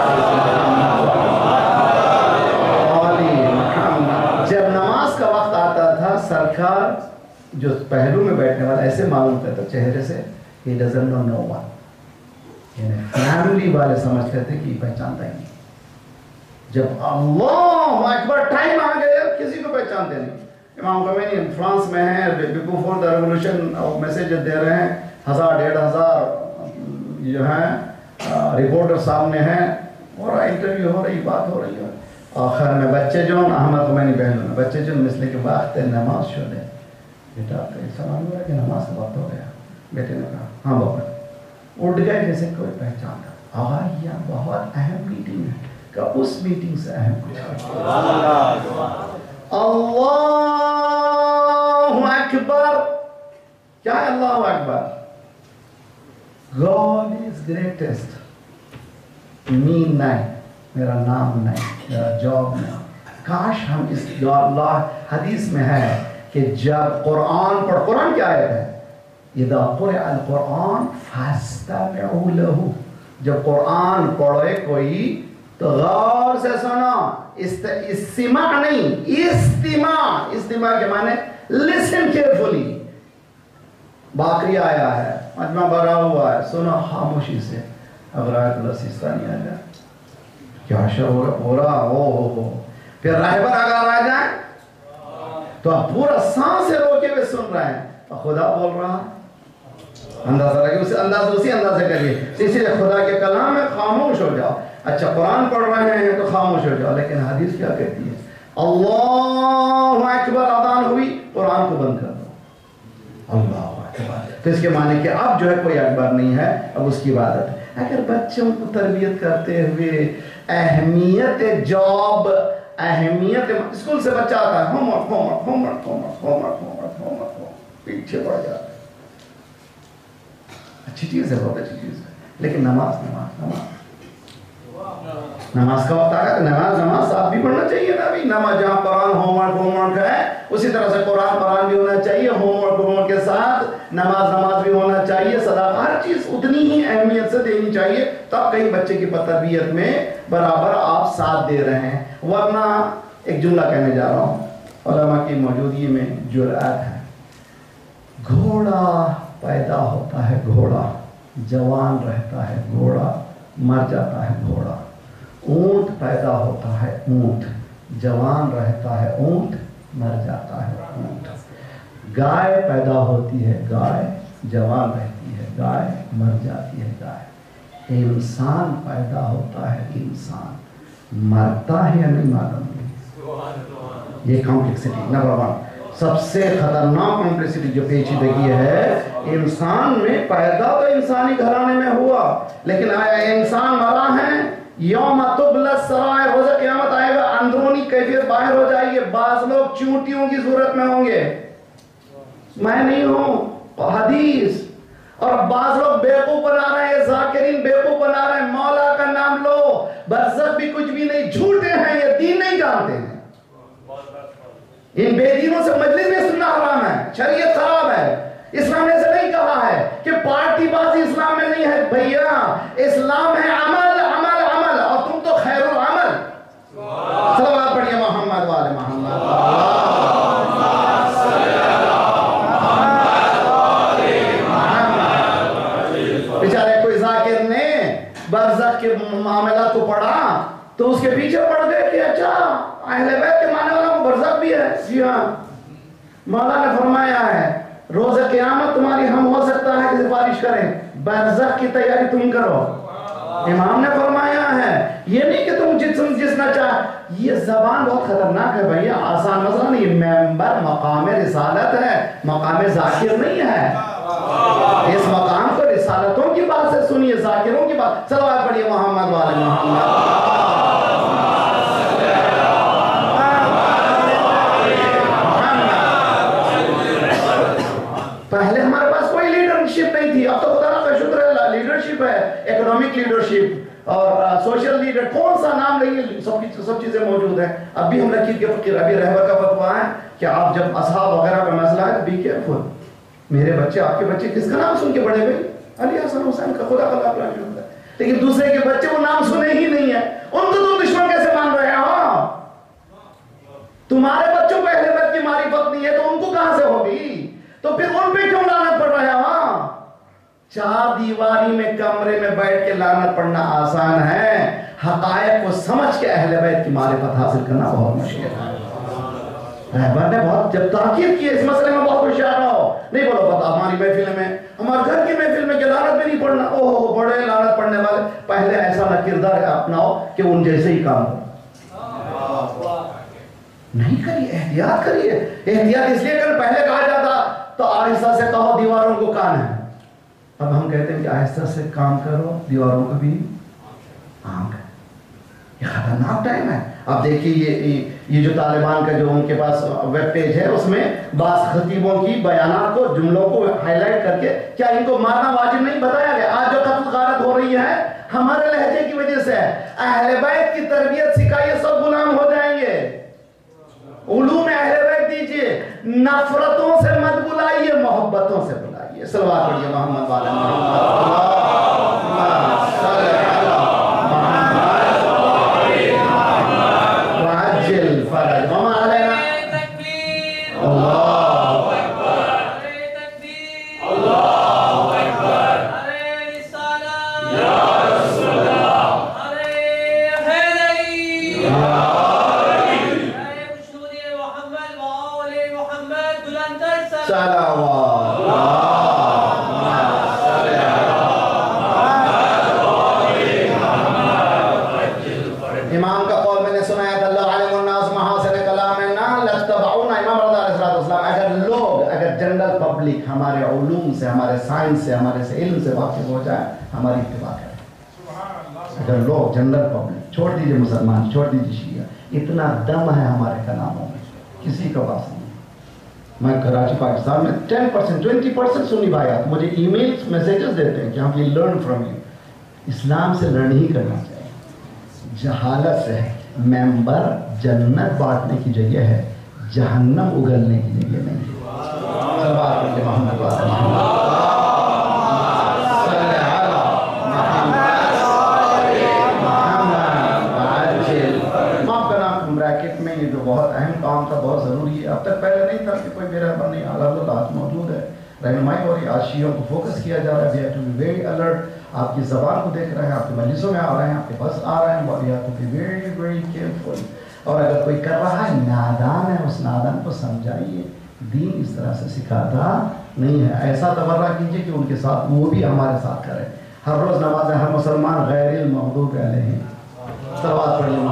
علی محمد, جب نماز کا وقت آتا تھا سرکار جو پہلو میں بیٹھنے والا ایسے معلوم کرتا چہرے سے, he doesn't know no one, یعنی فیملی والے سمجھتے تھے کہ پہچانتا ہی نہیں. جب اللہ اکبر ٹائم آ گیا کسی کو پہچانتے نہیں. امام خمینی فرانس میں ہیں, بیفور دا ریولوشن میسیج دے رہے ہیں, 1000-1500 جو ہیں رپورٹر سامنے ہیں, اور انٹرویو ہو رہی, بات ہو رہی ہے. آخر میں بچے جو احمد خمینی بہنوں میں بچے جو مثل کے وقت نماز شدے, بیٹا سلام ہوا کہ نماز کا وقت ہو گیا. بیٹے نے کہا ہاں بابا, اٹھ گئے جیسے کوئی پہچان تھا. آج یہ بہت اہم میٹنگ ہے, کہ اس میٹنگ سے اہم کچھ اللہ اکبر. کیا ہے اللہ اکبر؟ God is greatest. مین نہیں, میرا نام نہیں, میرا جاب نہیں. کاش ہم اس اللہ حدیث میں ہے کہ جب قرآن کیا ہے, اذا قرئ القرآن فاستمعوا له, جب قرآن پڑھے کوئی تو غور سے سنا. استماع نہیں, استماع کے معنی listen carefully. باقری آیا ہے, مجمع بھرا ہوا ہے, سنا خاموشی سے. اگر آیت اللہ سیستانی آ جائے کیا شر ہوگا پورا, ہو پھر راہبر اگر آ جائے تو آپ پورا سانس سے روکے ہوئے سن رہے ہیں, خدا بول رہا, اندازہ لگے, اسی اندازہ کریے. اسی لیے خدا کے کلام میں خاموش ہو جاؤ. اچھا قرآن پڑھ رہے ہیں تو خاموش ہو جاؤ, لیکن حدیث کیا کہتی ہے؟ اللہ اکبر اذان ہوئی, قرآن کو بند کر دو. اللہ اکبر, تو اس کے معنی کہ اب جو ہے کوئی اکبر نہیں ہے, اب اس کی عبادت ہے. اگر بچوں کو تربیت کرتے ہوئے اہمیت جاب, اہمیت اسکول سے بچہ آتا ہے, ہوم ورک پیچھے پڑ جاتا ہے. اچھی چیز ہے, بہت اچھی چیز ہے, لیکن نماز نماز کا وقت آ گیا تو نماز ساتھ بھی پڑھنا چاہیے نا بھی. نماز جہاں قرآن ہوم ورک ہے اسی طرح سے قرآن بھی ہونا چاہیے, ہوم ورک کے ساتھ نماز بھی ہونا چاہیے, صدقہ ہر چیز اتنی ہی اہمیت سے دینی چاہیے, تب کہیں بچے کی تربیت میں برابر آپ ساتھ دے رہے ہیں. ورنہ ایک جملہ کہنے جا رہا ہوں, علماء کی موجودگی میں جرأت ہے. گھوڑا پیدا ہوتا ہے, گھوڑا جوان رہتا ہے, گھوڑا مر جاتا ہے, گھوڑا. اونٹ پیدا ہوتا ہے, اونٹ جوان رہتا ہے, اونٹ مر جاتا ہے, اونٹ. گائے پیدا ہوتی ہے, گائے جوان رہتی ہے, گائے مر جاتی ہے, گائے. انسان پیدا ہوتا ہے, انسان مرتا ہے یا نہیں معلوم. یہ کمپلیکسٹی نمبر 1, سب سے خطرناک کمپلیکسٹی جو پیچیدگی ہے انسان میں. پیدا تو انسانی گھرانے میں ہوا, لیکن آیا انسان مرا ہے. یوم تبلی السرائر, روز قیامت آئے گا, اندرونی کیفیت باہر ہو جائے گی. بعض لوگ چونٹیوں کی صورت میں ہوں گے, میں نہیں ہوں, حدیث. اور بعض لوگ بیوقوف بنا رہے ہیں, ذاکرین بیوقوف بنا رہے ہیں. مولا کا نام لو, برزخ بھی کچھ بھی نہیں, جھوٹے ہیں, یہ دین نہیں جانتے ہیں. ان بے دینوں سے مجلس میں سننا حرام ہے, شریعت خراب ہے. اسلام نے سے نہیں کہا ہے کہ پارٹی بازی اسلام میں نہیں ہے. بھیا اسلام ہے عمل عمل عمل, اور تم تو خیر العمل. صلوات پڑھیے محمد والے محمد. بیچارے کوئی ذاکر نے برزخ کے معاملات کو پڑھا تو اس کے پیچھے پڑ گئے کہ اچھا اہل بیت کے ماننے والوں کو برزخ بھی ہے. جی ہاں, مولا نے فرمایا ہے روز قیامت تمہاری ہم ہو سکتا ہے کہ سفارش کریں, برزخ کی تیاری تم کرو. امام نے فرمایا ہے یہ نہیں کہ تم جس نہ چاہ. یہ زبان بہت خطرناک ہے بھائی, آسان مسئلہ نہیں. ممبر مقام رسالت ہے, مقام ذاکر نہیں ہے. اس مقام کو رسالتوں کی بات سے سنیے, ذاکروں کی بات. صلوات پڑھیے محمد والے محمد. پہلے ہمارے پاس کوئی لیڈرشپ نہیں تھی, اب تو خدا کا شکر ہے لیڈرشپ ہے, اکنامک لیڈرشپ اور سوشل لیڈر. کون سا نام لیں, سب چیزیں موجود ہیں. اب بھی ہم لکیر کے فقیر, ابھی رہبر کا فتویٰ ہے کہ آپ جب اصحاب وغیرہ کا مسئلہ ہے بی کیئرفل. میرے بچے, آپ کے بچے کس کا نام سن کے بڑے بھائی؟ علی حسن حسین کا, خدا کا نام ہے. لیکن دوسرے کے بچے وہ نام سنے ہی نہیں ہے, ان کو تم دشمن کیسے مان رہے ہو؟ تمہارے بچوں کو اہل بیت کی معرفت نہیں ہے تو ان کو کہاں سے ہوگی؟ تو پھر ان پہ کیوں لعنت پڑ رہا ہے؟ چار دیواری میں کمرے میں بیٹھ کے لعنت پڑھنا آسان ہے, حقائق کو سمجھ کے اہل بیت کی معرفت حاصل کرنا بہت مشکل ہے. رہبر نے بہت جب تاکید کی اس مسئلے میں بہت ہوشیار رہو. نہیں بولو پتا ہماری محفل میں, ہمارے گھر کی محفل میں کہ لعنت بھی نہیں پڑھنا. اوہ بڑے لعنت پڑھنے والے. پہلے ایسا نہ کردار اپناؤ کہ ان جیسے ہی کام ہو. نہیں کریے, احتیاط کریے. احتیاط اس لیے کر, پہلے کہا جاتا تو آہستہ سے کہو دیواروں کو کان ہے. اب ہم کہتے ہیں کہ آہستہ سے کام کرو, دیواروں کو بھی آنکھ ہے. یہ خطرناک ٹائم ہے. اب دیکھیے یہ جو طالبان کا جو ان کے پاس ویب پیج ہے, اس میں بعض خطیبوں کی بیانات کو, جملوں کو ہائی لائٹ کر کے, کیا ان کو مارنا واجب نہیں بتایا گیا؟ آج جو قتل غارت ہو رہی ہے ہمارے لہجے کی وجہ سے ہے. اہل بیت کی تربیت سکھائیے, سب غلام ہو جائیں گے. علوم اہل بیت دیجئے, نفرتوں سے مت بلائیے, محبتوں سے بلائیے. صلوات پڑھیے محمد والے محمد. وعجل فرج وما علینا. اللہ اکبر,
اللہ اکبر, ارے رسالہ یا رسول اللہ, ارے حیدری یا علی, ارے مشہود محمد وآل محمد بلندر
صلوات. امام کا قول میں نے سنایا تھا, اللہ علم الناس محاسن کلامنا لاتبعونا. امام رضا علیہ السلام, اگر لوگ, اگر جنرل پبلک ہمارے علوم سے, ہمارے سائنس سے, ہمارے سے علم سے واقف ہو جائے, ہماری اتباع کریں. اگر لوگ جنرل پبلک, چھوڑ دیجئے مسلمان, چھوڑ دیجئے شیعہ, اتنا دم ہے ہمارے کلاموں میں, کسی کا باس نہیں. میں کراچی پاکستان میں 10% 20% سنی بھائی آپ مجھے ای میل میسیجز دیتے ہیں کہ ہم we learn from you. Islam سے لرن ہی کرنا چاہیے. जहालत से है। मेंबर जन्नत बांटने की जगह है, जहन्नम उगलने की जगह नहीं है। सल्लल्लाहु अलैहि मोहम्मद ब्रैकेट में ये जो बहुत अहम काम था, बहुत ज़रूरी है। अब तक पहले नहीं था कि कोई मेरा बनी अल्लाह मौजूद है, रहनुमाई और आशियों को फोकस किया जा रहा है। We have to be very alert. आपकी ज़बान को देख रहे हैं, आपके मजलिसों में आ रहे हैं, आपके पास आ रहे हैं, we have to be very very careful. और अगर कोई कर रहा है नादान है, उस नादान को समझाइए, दीन इस तरह से सिखाता नहीं है। ऐसा तवर्रा कीजिए कि उनके साथ वो भी हमारे साथ करें। हर रोज़ नमाज हर मुसलमान गैरिल मग़दूब अलैहिम सल्लल्लाहु अलैहि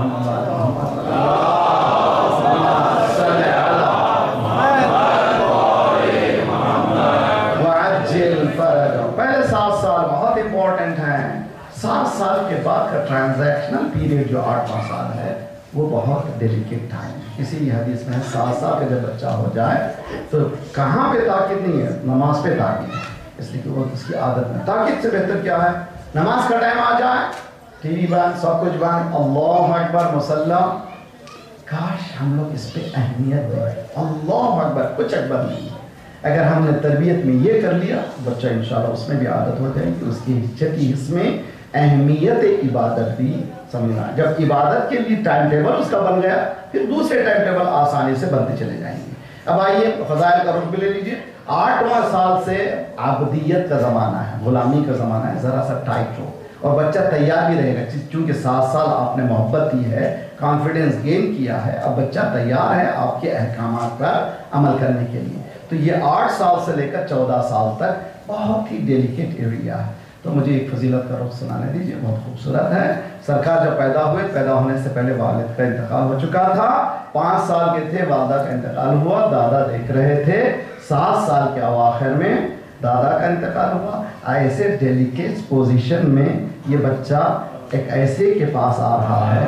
वसल्लम। पहले 7 साल बहुत इंपॉर्टेंट हैं। 7 साल के बाद का ट्रांजैक्शनल पीरियड जो 8वां साल है वो बहुत डेलिकेट टाइम है। इसीलिए हदीस में 7 साल का जब बच्चा हो जाए तो कहाँ पे ताकीद नहीं है, नमाज पे ताकीद है, इसलिए कि वो उसकी आदत में। ताकीद से बेहतर क्या है, नमाज का टाइम आ जाए, टीवी बंद, सब कुछ बंद, अल्लाह अकबर मुसल्ला। काश हम लोग इस पे अहमियत दें। अल्लाह अकबर, कुछ अकबर नहीं। अगर हमने तरबियत में ये कर लिया, बच्चा इंशाल्लाह उसमें भी आदत हो जाएगी, उसकी हिज्जत इसमें अहमियत इबादत भी समझना। जब इबादत के लिए टाइम टेबल उसका बन गया, फिर दूसरे टाइम टेबल आसानी से बनते चले जाएंगे। अब आइए फज़ाइल का रुख भी ले लीजिए। 8वां साल से आबदियत का ज़माना है, गुलामी का ज़माना है, ज़रा सा टाइट हो और बच्चा तैयार भी रहेगा। चूँकि 7 साल आपने मोहब्बत दी है, कॉन्फिडेंस गेन किया है, अब बच्चा तैयार है आपके अहकामात पर अमल करने के लिए। तो ये 8 साल से लेकर 14 साल तक बहुत ही डेलिकेट एरिया है। तो मुझे एक फजीलत का रुख सुनाने दीजिए, बहुत खूबसूरत है। सरकार जब पैदा हुए, पैदा होने से पहले वालिद का इंतकाल हो चुका था। 5 साल के थे, वालदा का इंतकाल हुआ, दादा देख रहे थे। 7 साल के अवाखिर में दादा का इंतकाल हुआ। ऐसे डेलिकेट पोजीशन में ये बच्चा एक ऐसे के पास आ रहा है।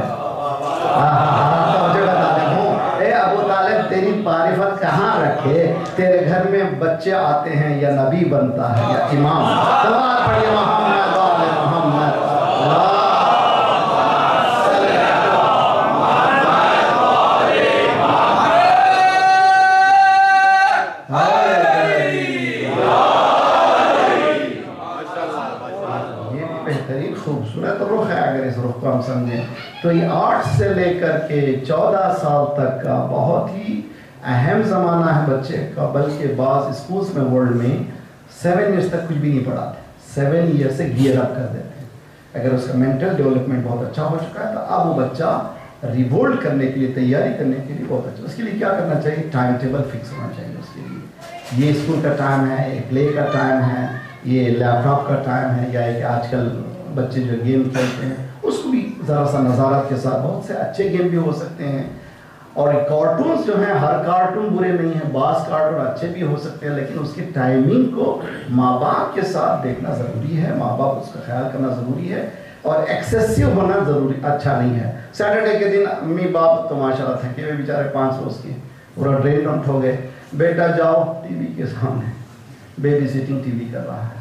मुझे बता दे हूँ, ए अबू तालिब तेरी मारिफत कहाँ रखे, तेरे घर में बच्चे आते हैं या नबी बनता है या इमाम। सलावत पढ़िए मोहम्मद वाले मोहम्मद। खूबसूरत रुख है। अगर इस रुख को हम समझें तो ये 8 से लेकर के 14 साल तक का बहुत ही अहम ज़माना है बच्चे का। बल्कि बाज़ स्कूल्स में वर्ल्ड में 7 ईयर्स तक कुछ भी नहीं पढ़ाते, 7 ईयर से गियर अप कर देते हैं। अगर उसका मेंटल डेवलपमेंट बहुत अच्छा हो चुका है तो अब वो बच्चा रिवोल्ट करने के लिए, तैयारी करने के लिए बहुत अच्छा। उसके लिए क्या करना चाहिए, टाइम टेबल फिक्स होना चाहिए उसके लिए। ये स्कूल का टाइम है, ये प्ले का टाइम है, ये लैपटॉप का टाइम है, या एक आजकल बच्चे जो गेम खेलते हैं उसको भी ज़रा सा नज़ारत के साथ, बहुत से अच्छे गेम भी हो सकते हैं। और कार्टून्स जो हैं, हर कार्टून बुरे नहीं है, बास कार्टून अच्छे भी हो सकते हैं, लेकिन उसकी टाइमिंग को माँ बाप के साथ देखना ज़रूरी है, माँ बाप उसका ख्याल करना ज़रूरी है। और एक्सेसिव होना ज़रूरी अच्छा नहीं है। सैटरडे के दिन अम्मी बाप तो माशाल्लाह थके हुए बेचारे 5 रोज़ के पूरा ड्रेन आउट हो गए, बेटा जाओ टीवी के सामने, बेबी सिटिंग टीवी कर रहा है,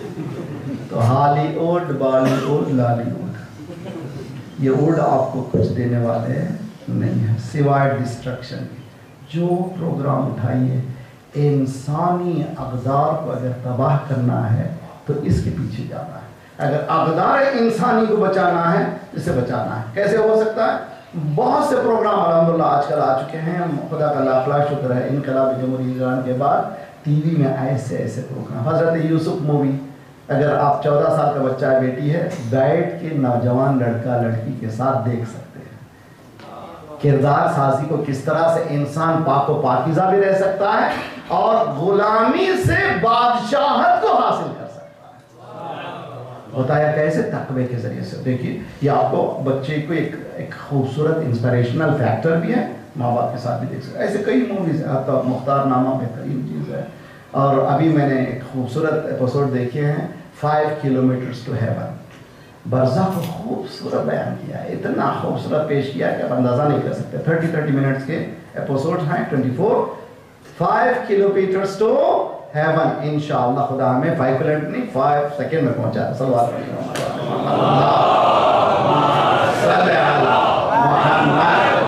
तो हॉलीवुड बॉलीवुड लॉलीवुड, ये वुड आपको कुछ देने वाले नहीं है सिवाय डिस्ट्रक्शन के। जो प्रोग्राम उठाइए, इंसानी अक़दार को अगर तबाह करना है तो इसके पीछे जाना है। अगर अक़दार इंसानी को बचाना है, इसे बचाना है। कैसे हो सकता है, बहुत से प्रोग्राम अल्हम्दुलिल्लाह आजकल आ चुके हैं, खुदा का लाख लाख शुक्र है। इनकलाब जमहूरी ईरान के बाद टीवी में ऐसे ऐसे प्रोग्राम, हज़रत यूसुफ मूवी, अगर आप 14 साल का बच्चा है, बेटी है, बैठ के नौजवान लड़का लड़की के साथ देख सकते हैं किरदार साजी को, किस तरह से इंसान पाक व पाकीज़ा भी रह सकता है और गुलामी से बादशाहत को हासिल कर सकता है। बताया कैसे, तकवे के जरिए से। देखिए ये आपको बच्चे को एक खूबसूरत इंस्पिरेशनल फैक्टर भी है, माँ बाप के साथ भी देख सकते हैं। ऐसे कई मूवीज़ हैं, तो मुख्तार नामा बेहतरीन चीज़ है। और अभी मैंने एक खूबसूरत एपिसोड देखे हैं, 5 किलोमीटर्स टू हेवन। बरज़ा को खूबसूरत बयान किया है, इतना खूबसूरत पेश किया है कि आप अंदाज़ा नहीं कर सकते। 30 मिनट्स के एपिसोड हैं, 24 5 किलोमीटर्स टू हेवन। इंशाअल्लाह खुदा हमें 5 किलोमीटर नहीं 5 सेकेंड में पहुँचा। सल्लल्लाहु अलैहि वसल्लम। صل علی محمد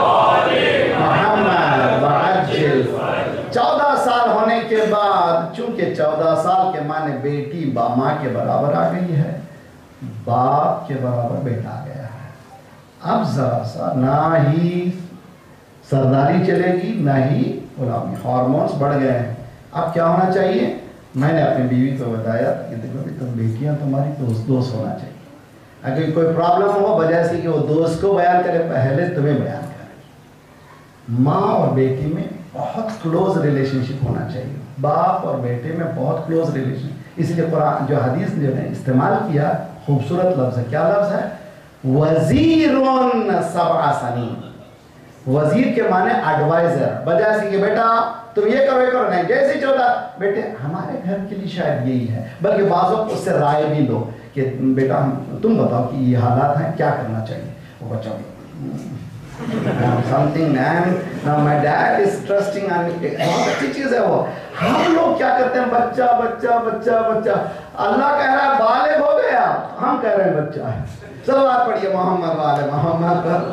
محمد وعجل۔ 14 سال ہونے کے بعد، چونکہ 14 سال کے معنی بیٹی ماں کے برابر آ گئی ہے، باپ کے برابر بیٹا آ گیا ہے، اب ذرا سا نہ ہی سرداری چلے گی نہ ہی غلامی، ہارمونز بڑھ گئے ہیں۔ اب کیا ہونا چاہیے؟ میں نے اپنی بیوی کو بتایا کہ دیکھو بھی تم بیٹیاں تمہاری دوست ہونا چاہیے، اگر کوئی پرابلم ہو بجائے سے کہ وہ دوست کو بیان کرے پہلے تمہیں بیان کرے۔ ماں اور بیٹی میں بہت کلوز ریلیشن شپ ہونا چاہیے، باپ اور بیٹے میں بہت کلوز ریلیشن، اس لیے قرآن جو حدیث جو نے استعمال کیا خوبصورت لفظ ہے، کیا لفظ ہے؟ وزیر 7 سنین۔ وزیر کے معنی ایڈوائزر، بجائے سے کہ بیٹا تم یہ کرو یہ کرو، نہیں جیسے چاہتا بیٹے ہمارے گھر کے لیے شاید یہی ہے، بلکہ بعض وقت اس سے رائے بھی لو کہ بیٹا تم بتاؤ کہ یہ حالات ہیں کیا کرنا چاہیے۔ وہ بچہ something and now my dad is trusting on me، بہت اچھی چیز ہے وہ۔ ہم لوگ کیا کرتے ہیں بچہ بچہ بچہ بچہ، اللہ کہہ رہا ہے بالغ ہو گیا، ہم کہہ رہے ہیں بچہ ہے۔ صلوات پڑھیے محمد والے محمد پر۔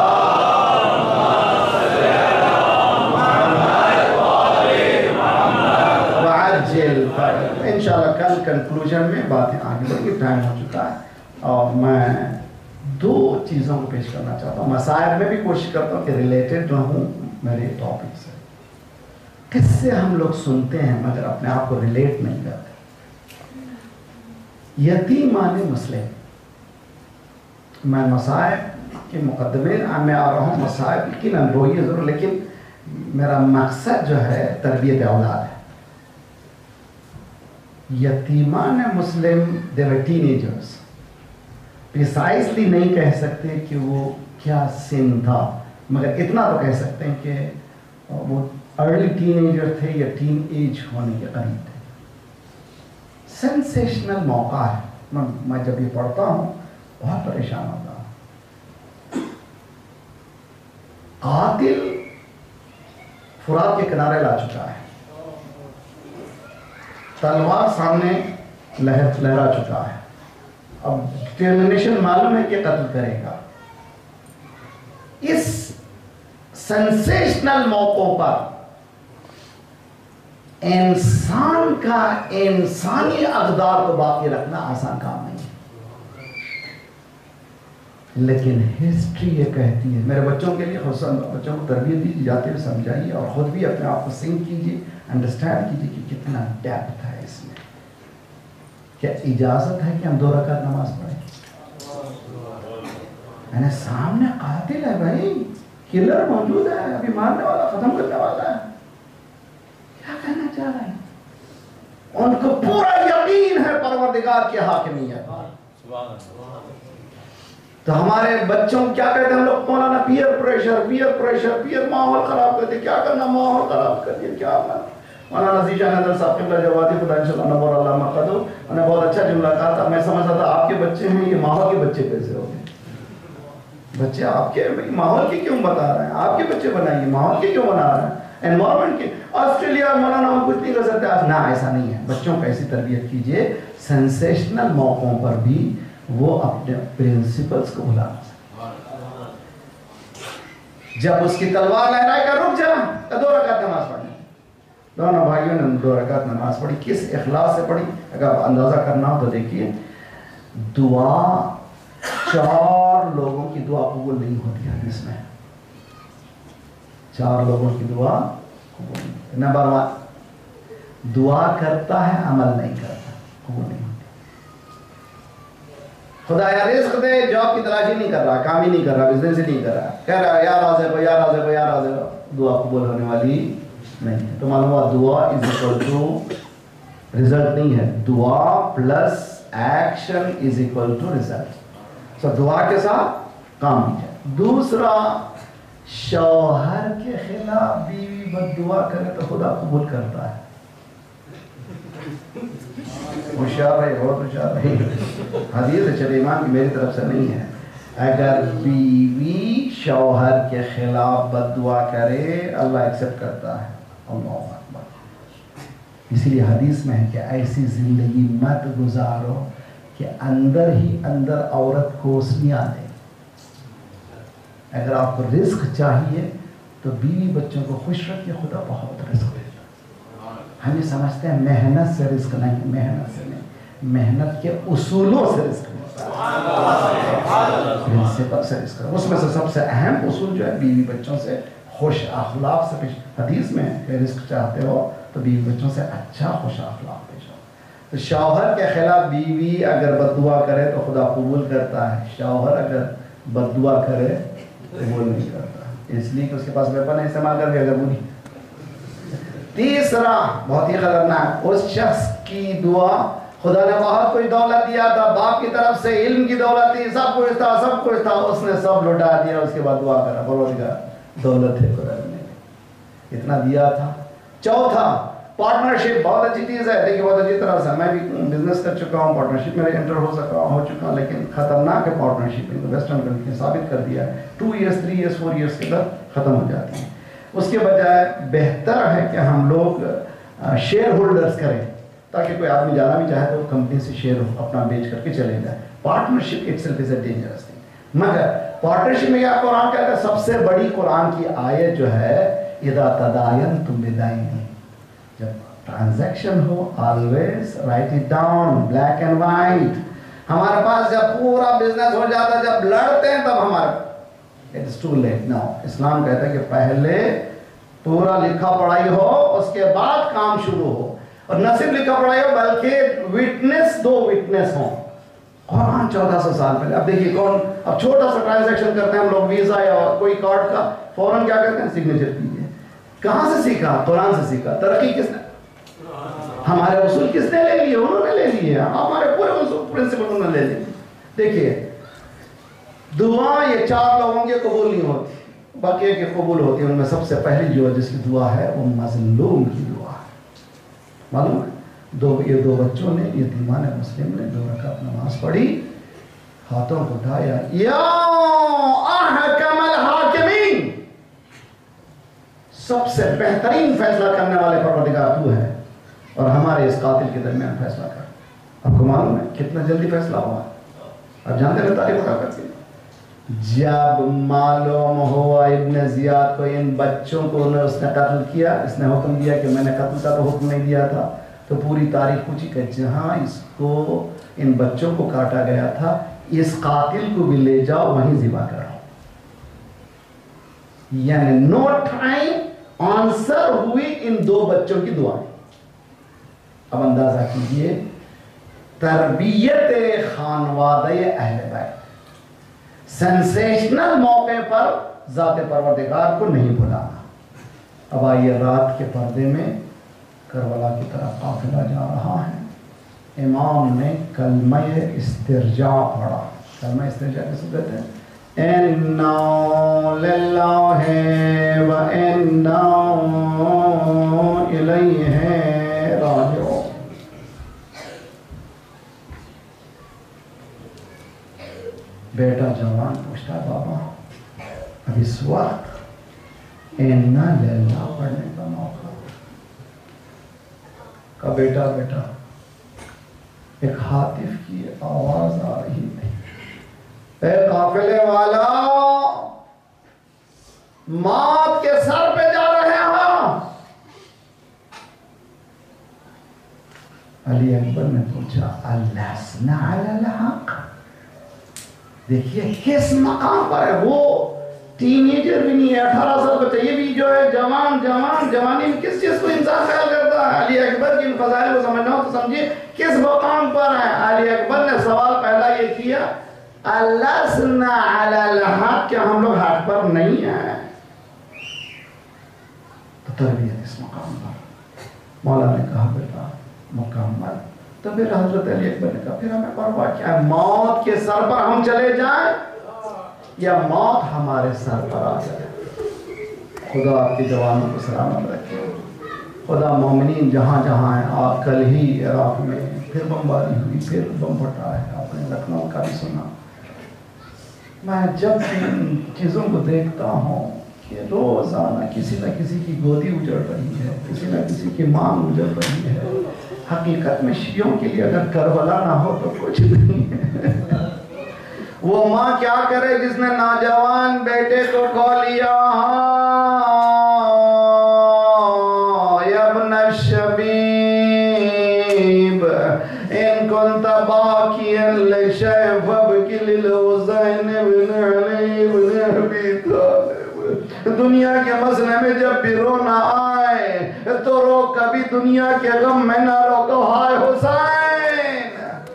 انشاءاللہ کل کنکلوژن میں باتیں آگے بڑھیں، ٹائم ہو چکا ہے، اور میں 2 چیزوں کو پیش کرنا چاہتا ہوں۔ مسائل میں بھی کوشش کرتا ہوں کہ ریلیٹڈ رہوں میرے ٹاپک سے۔ قصے ہم لوگ سنتے ہیں مگر اپنے آپ کو ریلیٹ نہیں کرتے۔ یتیمان مسلم، میں مصائب کے مقدمے میں آ رہا ہوں، مصائب کی رویے ضرور، لیکن میرا مقصد جو ہے تربیت اولاد ہے۔ یتیمان مسلم they were teenagers، پریسائزلی نہیں کہہ سکتے کہ وہ کیا سن تھا، مگر اتنا تو کہہ سکتے ہیں کہ وہ ارلی ٹین ایجر تھے یا ٹین ایج ہونے کے قریب تھے۔ سینسیشنل موقع ہے، میں جب یہ پڑھتا ہوں بہت پریشان ہوتا ہوں۔ قاتل فرات کے کنارے لا چکا ہے، تلوار سامنے لہرا چکا ہے، اب ڈٹرمنیشن معلوم ہے کہ قتل کرے گا۔ اس سینسیشنل موقعوں پر انسان کا انسانی اقدار کو باقی رکھنا آسان کام نہیں ہے، لیکن ہسٹری یہ کہتی ہے۔ میرے بچوں کے لیے خصوصاً بچوں کو تربیت دیجیے، جاتے ہوئے سمجھائیے، اور خود بھی اپنے آپ کو سنک کیجیے، انڈرسٹینڈ کیجیے کہ کتنا ڈیپتھ ہے اس میں۔ کیا اجازت ہے کہ ہم 2 رکعت نماز پڑھیں؟ میں نے سامنے قاتل ہے بھائی، کلر موجود ہے، ابھی مارنے والا، ختم کرنے والا ہے، کیا کہنا چاہ رہے ہیں؟ ان کو پورا یقین ہے پروردگار کی حاکمیت۔ تو ہمارے بچوں کیا کہتے ہیں ہم لوگ؟ مولانا پیئر پریشر، پیئر ماحول خراب کر دیا، کیا کرنا ماحول خراب کر دیا، کیا کرنا۔ مولانا نذیر شاہ نظر صاحب قبلہ جواتی خدا انشاءاللہ نور اللہ مرقدہ، انہوں نے بہت اچھا جملہ کہا تھا، میں سمجھتا تھا آپ کے بچے ہیں، یہ ماحول کے بچے کیسے ہو گئے؟ بچے آپ کے ماحول کی کیوں بتا رہے ہیں؟ آپ کے بچے بنائیے، ماحول کی کیوں بنا رہے ہیں؟ انوائرمنٹ کی۔ آسٹریلیا مولانا ہم کچھ نہیں کر سکتے آج، نہ ایسا نہیں ہے۔ بچوں کو ایسی تربیت کیجیے، سینسیشنل موقعوں پر بھی وہ اپنے پرنسپلز کو بھلا سکتے۔ جب اس کی تلوار لہرائے گا رک جا، 2 رکعت نماز پڑھیں۔ دونوں بھائیوں نے 2 رکعت نماز پڑھی، کس اخلاص سے پڑھی؟ اگر اندازہ کرنا ہو تو دیکھیے، دعا 4 لوگوں کی دعا قبول نہیں ہوتی ہے اس میں، 4 لوگوں کی دعا قبول نہیں ہوتی۔ نمبر 1، دعا کرتا ہے عمل نہیں کرتا، قبول نہیں ہوتی۔ خدا یا رزق دے، جاب کی تلاشی نہیں کر رہا، کام ہی نہیں کر رہا، بزنس ہی نہیں کر رہا، کہہ رہا ہے یا رازق ہو یا رازق ہو یا رازق ہو، دعا قبول ہونے والی نہیں ہے۔ تو معلوم ہوا دعا از اکول ٹو رزلٹ نہیں ہے، دعا plus action is equal to result. So دعا کے ساتھ کام کیجیے۔ دوسرا، شوہر کے خلاف بیوی بد دعا کرے تو خدا قبول کرتا ہے۔ ہوشیار ہے، بہت ہوشیار ہے، حدیث چلے امام کی میری طرف سے نہیں ہے۔ اگر بیوی شوہر کے خلاف بد دعا کرے اللہ ایکسپٹ کرتا ہے۔ اللہ اکبر۔ اسی لیے حدیث میں ہے کہ ایسی زندگی مت گزارو کہ اندر ہی اندر عورت کوسنیاں دے۔ اگر آپ کو رزق چاہیے تو بیوی بچوں کو خوش رکھیے، خدا بہت رزق دے گا۔ ہم یہ سمجھتے ہیں محنت سے رزق نہیں، محنت سے نہیں، محنت کے اصولوں سے رزق ملتا ہے، پرنسپل سے رزق۔ اس میں سے سب سے اہم اصول جو ہے بیوی بچوں سے خوش اخلاق سے پیش۔ حدیث میں کہ رزق چاہتے ہو تو بیوی بچوں سے اچھا خوش اخلاق پیش ہو۔ تو شوہر کے خلاف بیوی اگر بد دعا کرے تو خدا قبول کرتا ہے، شوہر اگر بد دعا کرے قبول نہیں کرتا، اس لیے کہ اس کے پاس ویپن استعمال کر کے اگر بری۔ تیسرا بہت ہی خطرناک، اس شخص کی دعا، خدا نے بہت کچھ دولت دیا تھا، باپ کی طرف سے علم کی دولت تھی، سب کچھ تھا، اس نے سب لٹا دیا، اس کے بعد دعا کرا پروردگار دولت ہے خدا نے اتنا دیا تھا۔ چوتھا پارٹنرشپ، بہت اچھی چیز ہے، دیکھیے بہت اچھی طرح سے میں بھی بزنس کر چکا ہوں، پارٹنرشپ میں انٹر ہو چکا ہوں، لیکن خطرناک ہے پارٹنرشپ، ویسٹرن کنٹری نے ثابت کر دیا ہے 2 ایئرس 3 ایئرس 4 ایئرس کے اندر ختم ہو جاتی ہیں۔ اس کے بجائے بہتر ہے کہ ہم لوگ شیئر ہولڈرز کریں، تاکہ کوئی آدمی جانا بھی چاہے تو کمپنی سے شیئر اپنا بیچ کر کے چلے جائے۔ Partnership itself is a dangerous thing, مگر پارٹنرشپ میں کیا قرآن کہتا ہے، سب سے بڑی قرآن کی آیت جو ہے اذا تداینتم بدین، جب ٹرانزیکشن ہو always write it down, black and white. ہمارے پاس جب پورا بزنس ہو جاتا ہے، جب لڑتے ہیں تب ہمارے it is too late now. اسلام کہتا ہے کہ پہلے پورا لکھا پڑھائی ہو، اس کے بعد کام شروع ہو، اور نہ صرف لکھا پڑھائی ہو بلکہ وٹنس، 2 وٹنس ہوں۔ قرآن 1400 سال پہلے، اب دیکھیے کون، اب چھوٹا سا ٹرانزیکشن کرتے ہیں ہم لوگ، ویزا یا کوئی کارڈ کا، فوراً کیا کرتے ہیں، سگنیچر کیجیے۔ کہاں سے سیکھا؟ قرآن سے سیکھا۔ ترقی کس نے؟ ہمارے اصول کس نے لے لیے؟ انہوں نے لے لیے، ہمارے پورے اصول پرنسپل انہوں نے لے لیے۔ دیکھیے دعا یہ 4 لوگوں کی قبول نہیں ہوتی، باقی کی قبول ہوتی ہے۔ ان میں سب سے پہلی جو جس کی دعا ہے وہ مظلوم کی دعا ہے، معلوم ہے؟ یہ 2 بچوں نے، یتیمان مسلم نے 2 رکعت نماز پڑھی، ہاتھوں کو اٹھایا، یا احکم الحاکمین، سب سے بہترین فیصلہ کرنے والے پروردگار تو ہے، اور ہمارے اس قاتل کے درمیان فیصلہ کر۔ آپ کو معلوم ہے کتنا جلدی فیصلہ ہوا؟ آپ جانتے ہیں تاریخ بتا کرتی ہے، جب معلوم ہوا ابن زیاد کو ان بچوں کو اس نے قتل کیا، اس نے حکم دیا کہ میں نے قتل کا تو حکم نہیں دیا تھا، تو پوری تاریخ پوچھی کہ جہاں اس کو ان بچوں کو کاٹا گیا تھا، اس قاتل کو بھی لے جاؤ وہیں ذبح کراؤ۔ یعنی نو ٹائم آنسر ہوئی ان 2 بچوں کی دعائیں۔ اب اندازہ کیجئے تربیت خانوادہ اہل بیت، سینسیشنل موقع پر ذات پروردگار کو نہیں بھلانا۔ اب آئیے رات کے پردے میں کربلا کی طرف قافلہ جا رہا ہے، امام نے کلمہ استرجاع پڑھا۔ کلمہ استرجاع کس کو کہتے ہیں؟ اِنَّا لِلَّهِ وَإِنَّا إِلَيْهِ راجعون۔ بیٹا جوان پوچھتا، بابا اب اس وقت اِنَّا لِلَّهِ پڑھنے کا موقع کا؟ بیٹا ایک ہاتف کی آواز آ رہی ہے، اے قافلے والا، موت کے سر پہ جا رہے ہوں۔ علی اکبر نے پوچھا، الَّسْنَا عَلَى الْحَقِّ؟ دیکھیے کس مقام پر ہے وہ، ٹین ایجر بھی نہیں ہے، 18 سال بچہ، یہ بھی جو ہے جوانی میں کس چیز کو انسان خیال کرتا ہے؟ علی اکبر کی ان فضائل کو سمجھنا ہو تو سمجھیے کس مقام پر ہے۔ علی اکبر نے سوال پہلا یہ کیا، الَّسْنَا عَلَى الْحَقِّ، کیا ہم لوگ حق پر نہیں ہیں؟ تو تربیت اس مقام پر۔ مولا نے کہا بیٹا مکمل۔ تو پھر حضرت علی اکبر نے کہا پھر ہمیں پرواہ کیا ہے، موت کے سر پر ہم چلے جائیں یا موت ہمارے سر پر آ جائے۔ خدا آپ کی جوانوں کو سلامت رکھے، خدا مومنین جہاں جہاں ہیں۔ آپ کل ہی عراق میں پھر بمباری ہوئی، پھر بم پھٹا ہے، آپ نے لکھنؤ کا بھی سنا۔ میں جب ان چیزوں کو دیکھتا ہوں کہ روزانہ کسی نہ کسی کی گودی اجڑ رہی ہے، کسی نہ کسی کی مانگ اجڑ رہی ہے۔ حقیقت میں شیعوں کے لیے اگر کربلا نہ ہو تو کچھ نہیں ہے۔
وہ ماں کیا کرے جس نے نوجوان بیٹے کو کھو لیا؟ یا ابن الشبیب ان کنت باکیا لشیء فابکی للحسین بن علی بن ابی طالب۔ دنیا کے مسئلے میں جب بھی رونا آئے تو رو، کبھی دنیا کے غم میں نہ رو، کہ ہائے حسین،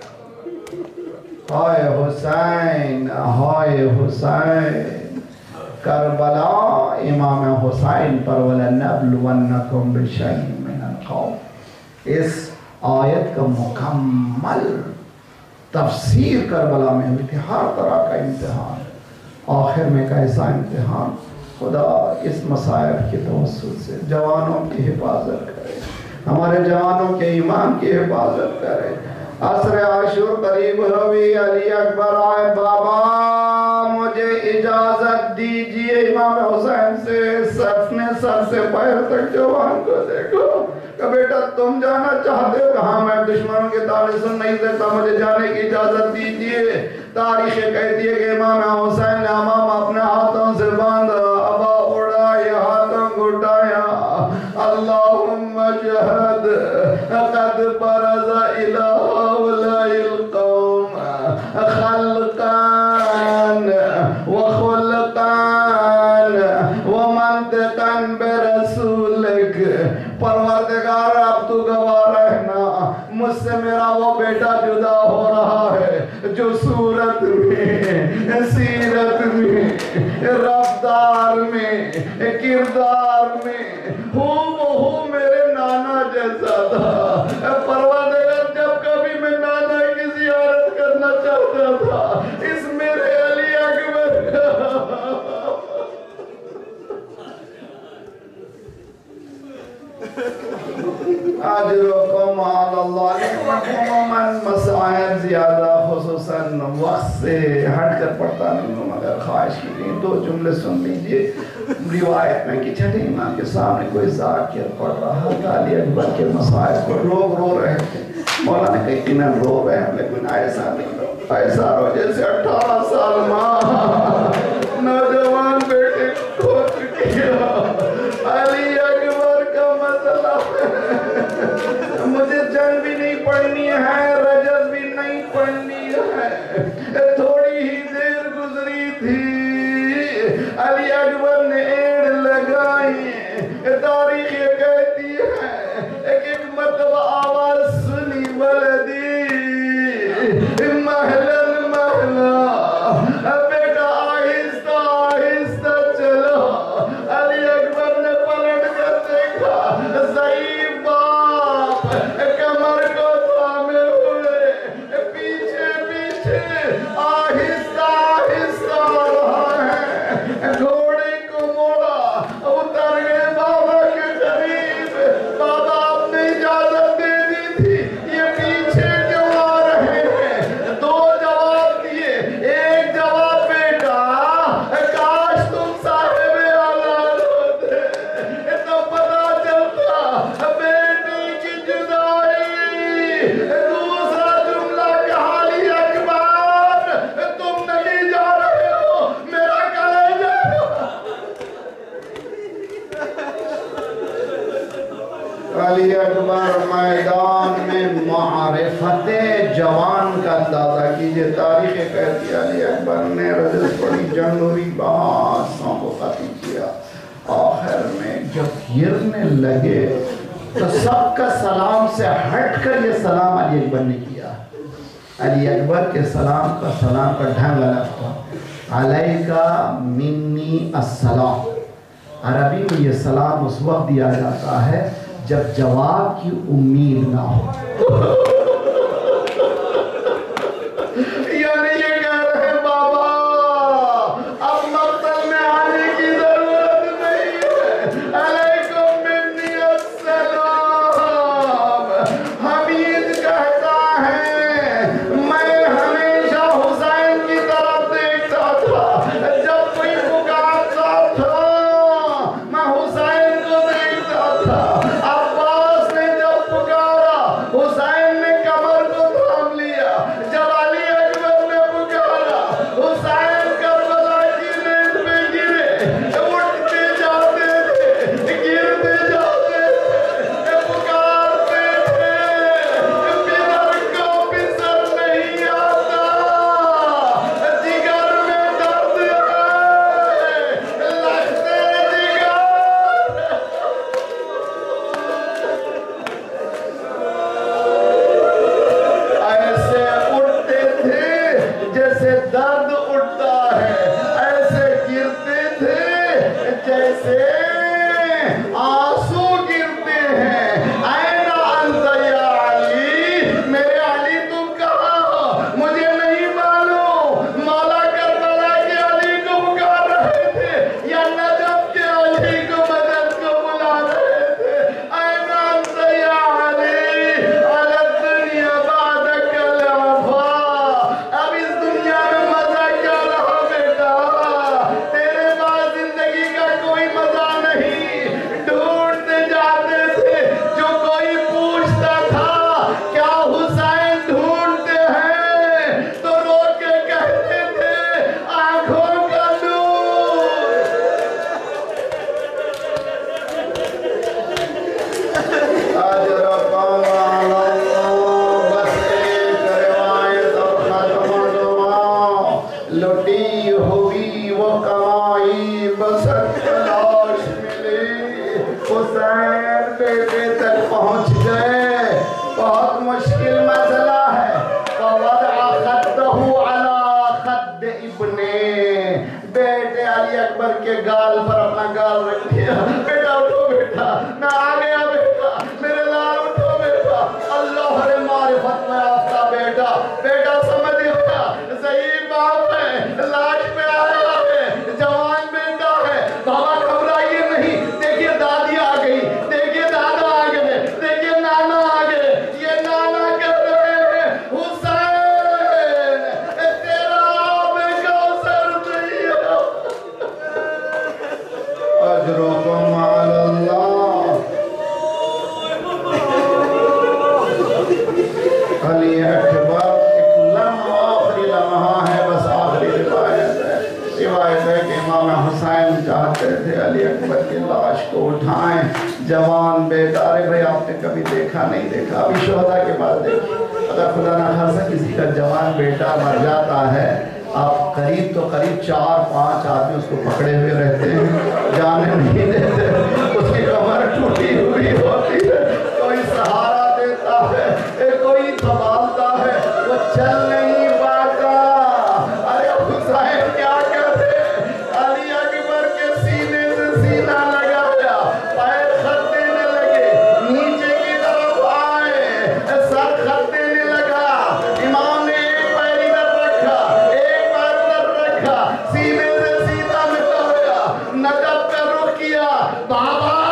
ہائے حسین، ہائے حسین۔ کربلا امام حسین پر وَلَنَبْلُوَنَّكُمْ بِشَيْءٍ مِّنَ الْخَوْفِ، اس آیت کا مکمل تفسیر کربلا میں ہوئی تھی۔ ہر طرح کا امتحان، آخر میں کیسا امتحان؟ خدا اس مصائب کے توسط سے جوانوں کی حفاظت کرے، ہمارے جوانوں کے ایمان کی حفاظت کرے۔ عصر عاشور قریب ہوئی، علی اکبر آئے، بابا مجھے اجازت دیجئے۔ امام حسین سے سر سے پیر تک جوان کو دیکھو کہ بیٹا تم جانا چاہتے ہو؟ کہاں میں دشمنوں کے دعوے سن نہیں سکتا، مجھے جانے کی اجازت دیجئے۔ تاریخ کہتی ہے کہ امام حسین نے امام اپنے ہاتھوں سے باندھا، ابا اڑائے، ہاتھوں گھٹایا، اللہم جہد قد برز الی هؤلاء القوم خلقا وخلقا ومنطقا برسولک۔ پروردگار اب تو گواہ رہنا، مجھ سے میرا وہ بیٹا جدا ہو رہا ہے جو صورت میں، سیرت میں، رفتار میں، کردار میں ہو میرے نانا جیسا تھا۔ پروردگار جب کبھی میں نانا کی زیارت کرنا چاہتا تھا، اس میرے علی اکبر اجرکم علی اللہ۔ عموماً مسائل زیادہ خصوصاً وقت سے ہٹ کر پڑھتا نہیں ہوں، مگر خواہش کی گئی دو جملے سن لیجئے۔ روایت میں کہ چھٹے امام کے سامنے کوئی ذاکر پڑھ رہا تھا علی اکبر کے مسائل کو، لوگ رو رہے تھے۔ مولانا کہتی میں رو رہے ہیں، لیکن ایسا نہیں رو، ایسا رو جیسے 18 سال ماں نوجوان بیٹے کھو چکی ہے۔ علی اکبر کا مسئلہ مجھے جنگ بھی نہیں پڑھنی ہے، رجز بھی نہیں پڑھنی ہے، تھوڑی ہی دیر گزری تھی، علی اکبر نے ایڑ لگائی۔ تاریخ یہ کہتی ہے ایک مرتبہ آواز سنی، ولدی محلن محلہ، بیٹا آہستہ آہستہ چلو۔ علی اکبر نے پلٹ کر دیکھا، ضعیف باپ کمر کو تھامے ہوئے پیچھے پیچھے آہستہ آہستہ آ رہا ہے۔ گھوڑے کو موڑا، اتر گئے بابا کے قریب۔ بابا آپ نے اجازت دے دی تھی، یہ پیچھے کیوں آ رہے ہیں؟ دو جواب دیے، ایک جواب بیٹا کاش تم صاحب اولاد ہوتے تو پتا چلتا بیٹی کی جدائی۔ دوسرا جملہ کہا، علی اکبر تم نہیں جا رہے ہو، میرا کلیجہ۔ علی اکبر میدان میں معرفت جوان کا اندازہ کیجئے۔ تاریخ کہتی ہے علی اکبر نے رجز پڑی، جنگ ہوئی، باسوں کو ختم کیا۔ آخر میں جب گرنے لگے تو سب کا سلام سے ہٹ کر یہ سلام علی اکبر نے کیا۔ علی اکبر کے سلام کا ڈھنگ الگ تھا، علیکہ منی السلام۔ عربی میں یہ سلام اس وقت دیا جاتا ہے جب جواب کی امید نہ ہو۔ یعنی یہ کہہ رہے ہیں بابا اب مقتل میں آنے کی ضرورت نہیں ہے، علیکم منی السلام۔ حمید کہتا ہے میں ہمیشہ حسین کی طرف دیکھتا تھا، جب کوئی پکارتا تھا میں حسین کو دیکھتا تھا۔ عباس نے جب پکارا حسین نے
حسین بیٹے تک پہنچ گئے، بہت مشکل مسئلہ ہے۔ فوضع خدہ علی خد ابنے، بیٹے علی اکبر کے گال پر اپنا گال رکھ دیا۔ بیٹا اٹھو بیٹا، میں آ گیا بیٹا، میرے لال اٹھو بیٹا۔ اللہ نے معرفت میں آفتا بیٹا، بیٹا سمجھ گیا ضعیف باپ ہے، لاش پہ آیا ہے، جوان بیٹا ہے۔ بابا گھبرائیے نہیں، دیکھیے دادی آ گئی، دیکھیے دادا آ گئے، دیکھیے نانا آ گئے۔ یہ نانا کہہ رہے ہیں حسین تیرا آب کوثر نہیں ہے، اجرکم علی اللہ۔ علی اکبر ایک لمحہ، آخری لمحہ ہے، بس آخری روایت ہے۔ روایت ہے کہ امام حسین چاہتے تھے علی اکبر کی لاش کو اٹھائیں۔ جوان بیٹا، ارے بھائی آپ نے کبھی دیکھا نہیں دیکھا، ابھی شہداء کے بعد دیکھیں، اگر خدا نہ خاصا کسی کا جوان بیٹا مر جاتا ہے، آپ قریب تو قریب 4-5 آدمی اس کو پکڑے ہوئے رہتے ہیں، جانے نہیں دیتے، اس کی کمر ٹوٹی ہوئی ہوتی ہے، کوئی سہارا دیتا ہے، کوئی سنبھالتا ہے، وہ چل نہیں پاتا۔ ارے حسین کیا کرتے؟ علی اکبر کے سینے سے سینہ لگایا، پیر خط دینے لگے، نیچے کی طرف آئے، سر خط دینے لگا۔ امام نے ایک پیر ادھر رکھا، ایک پیر ادھر رکھا، سینے سے سینہ مٹایا، نجف کا رخ کیا، بابا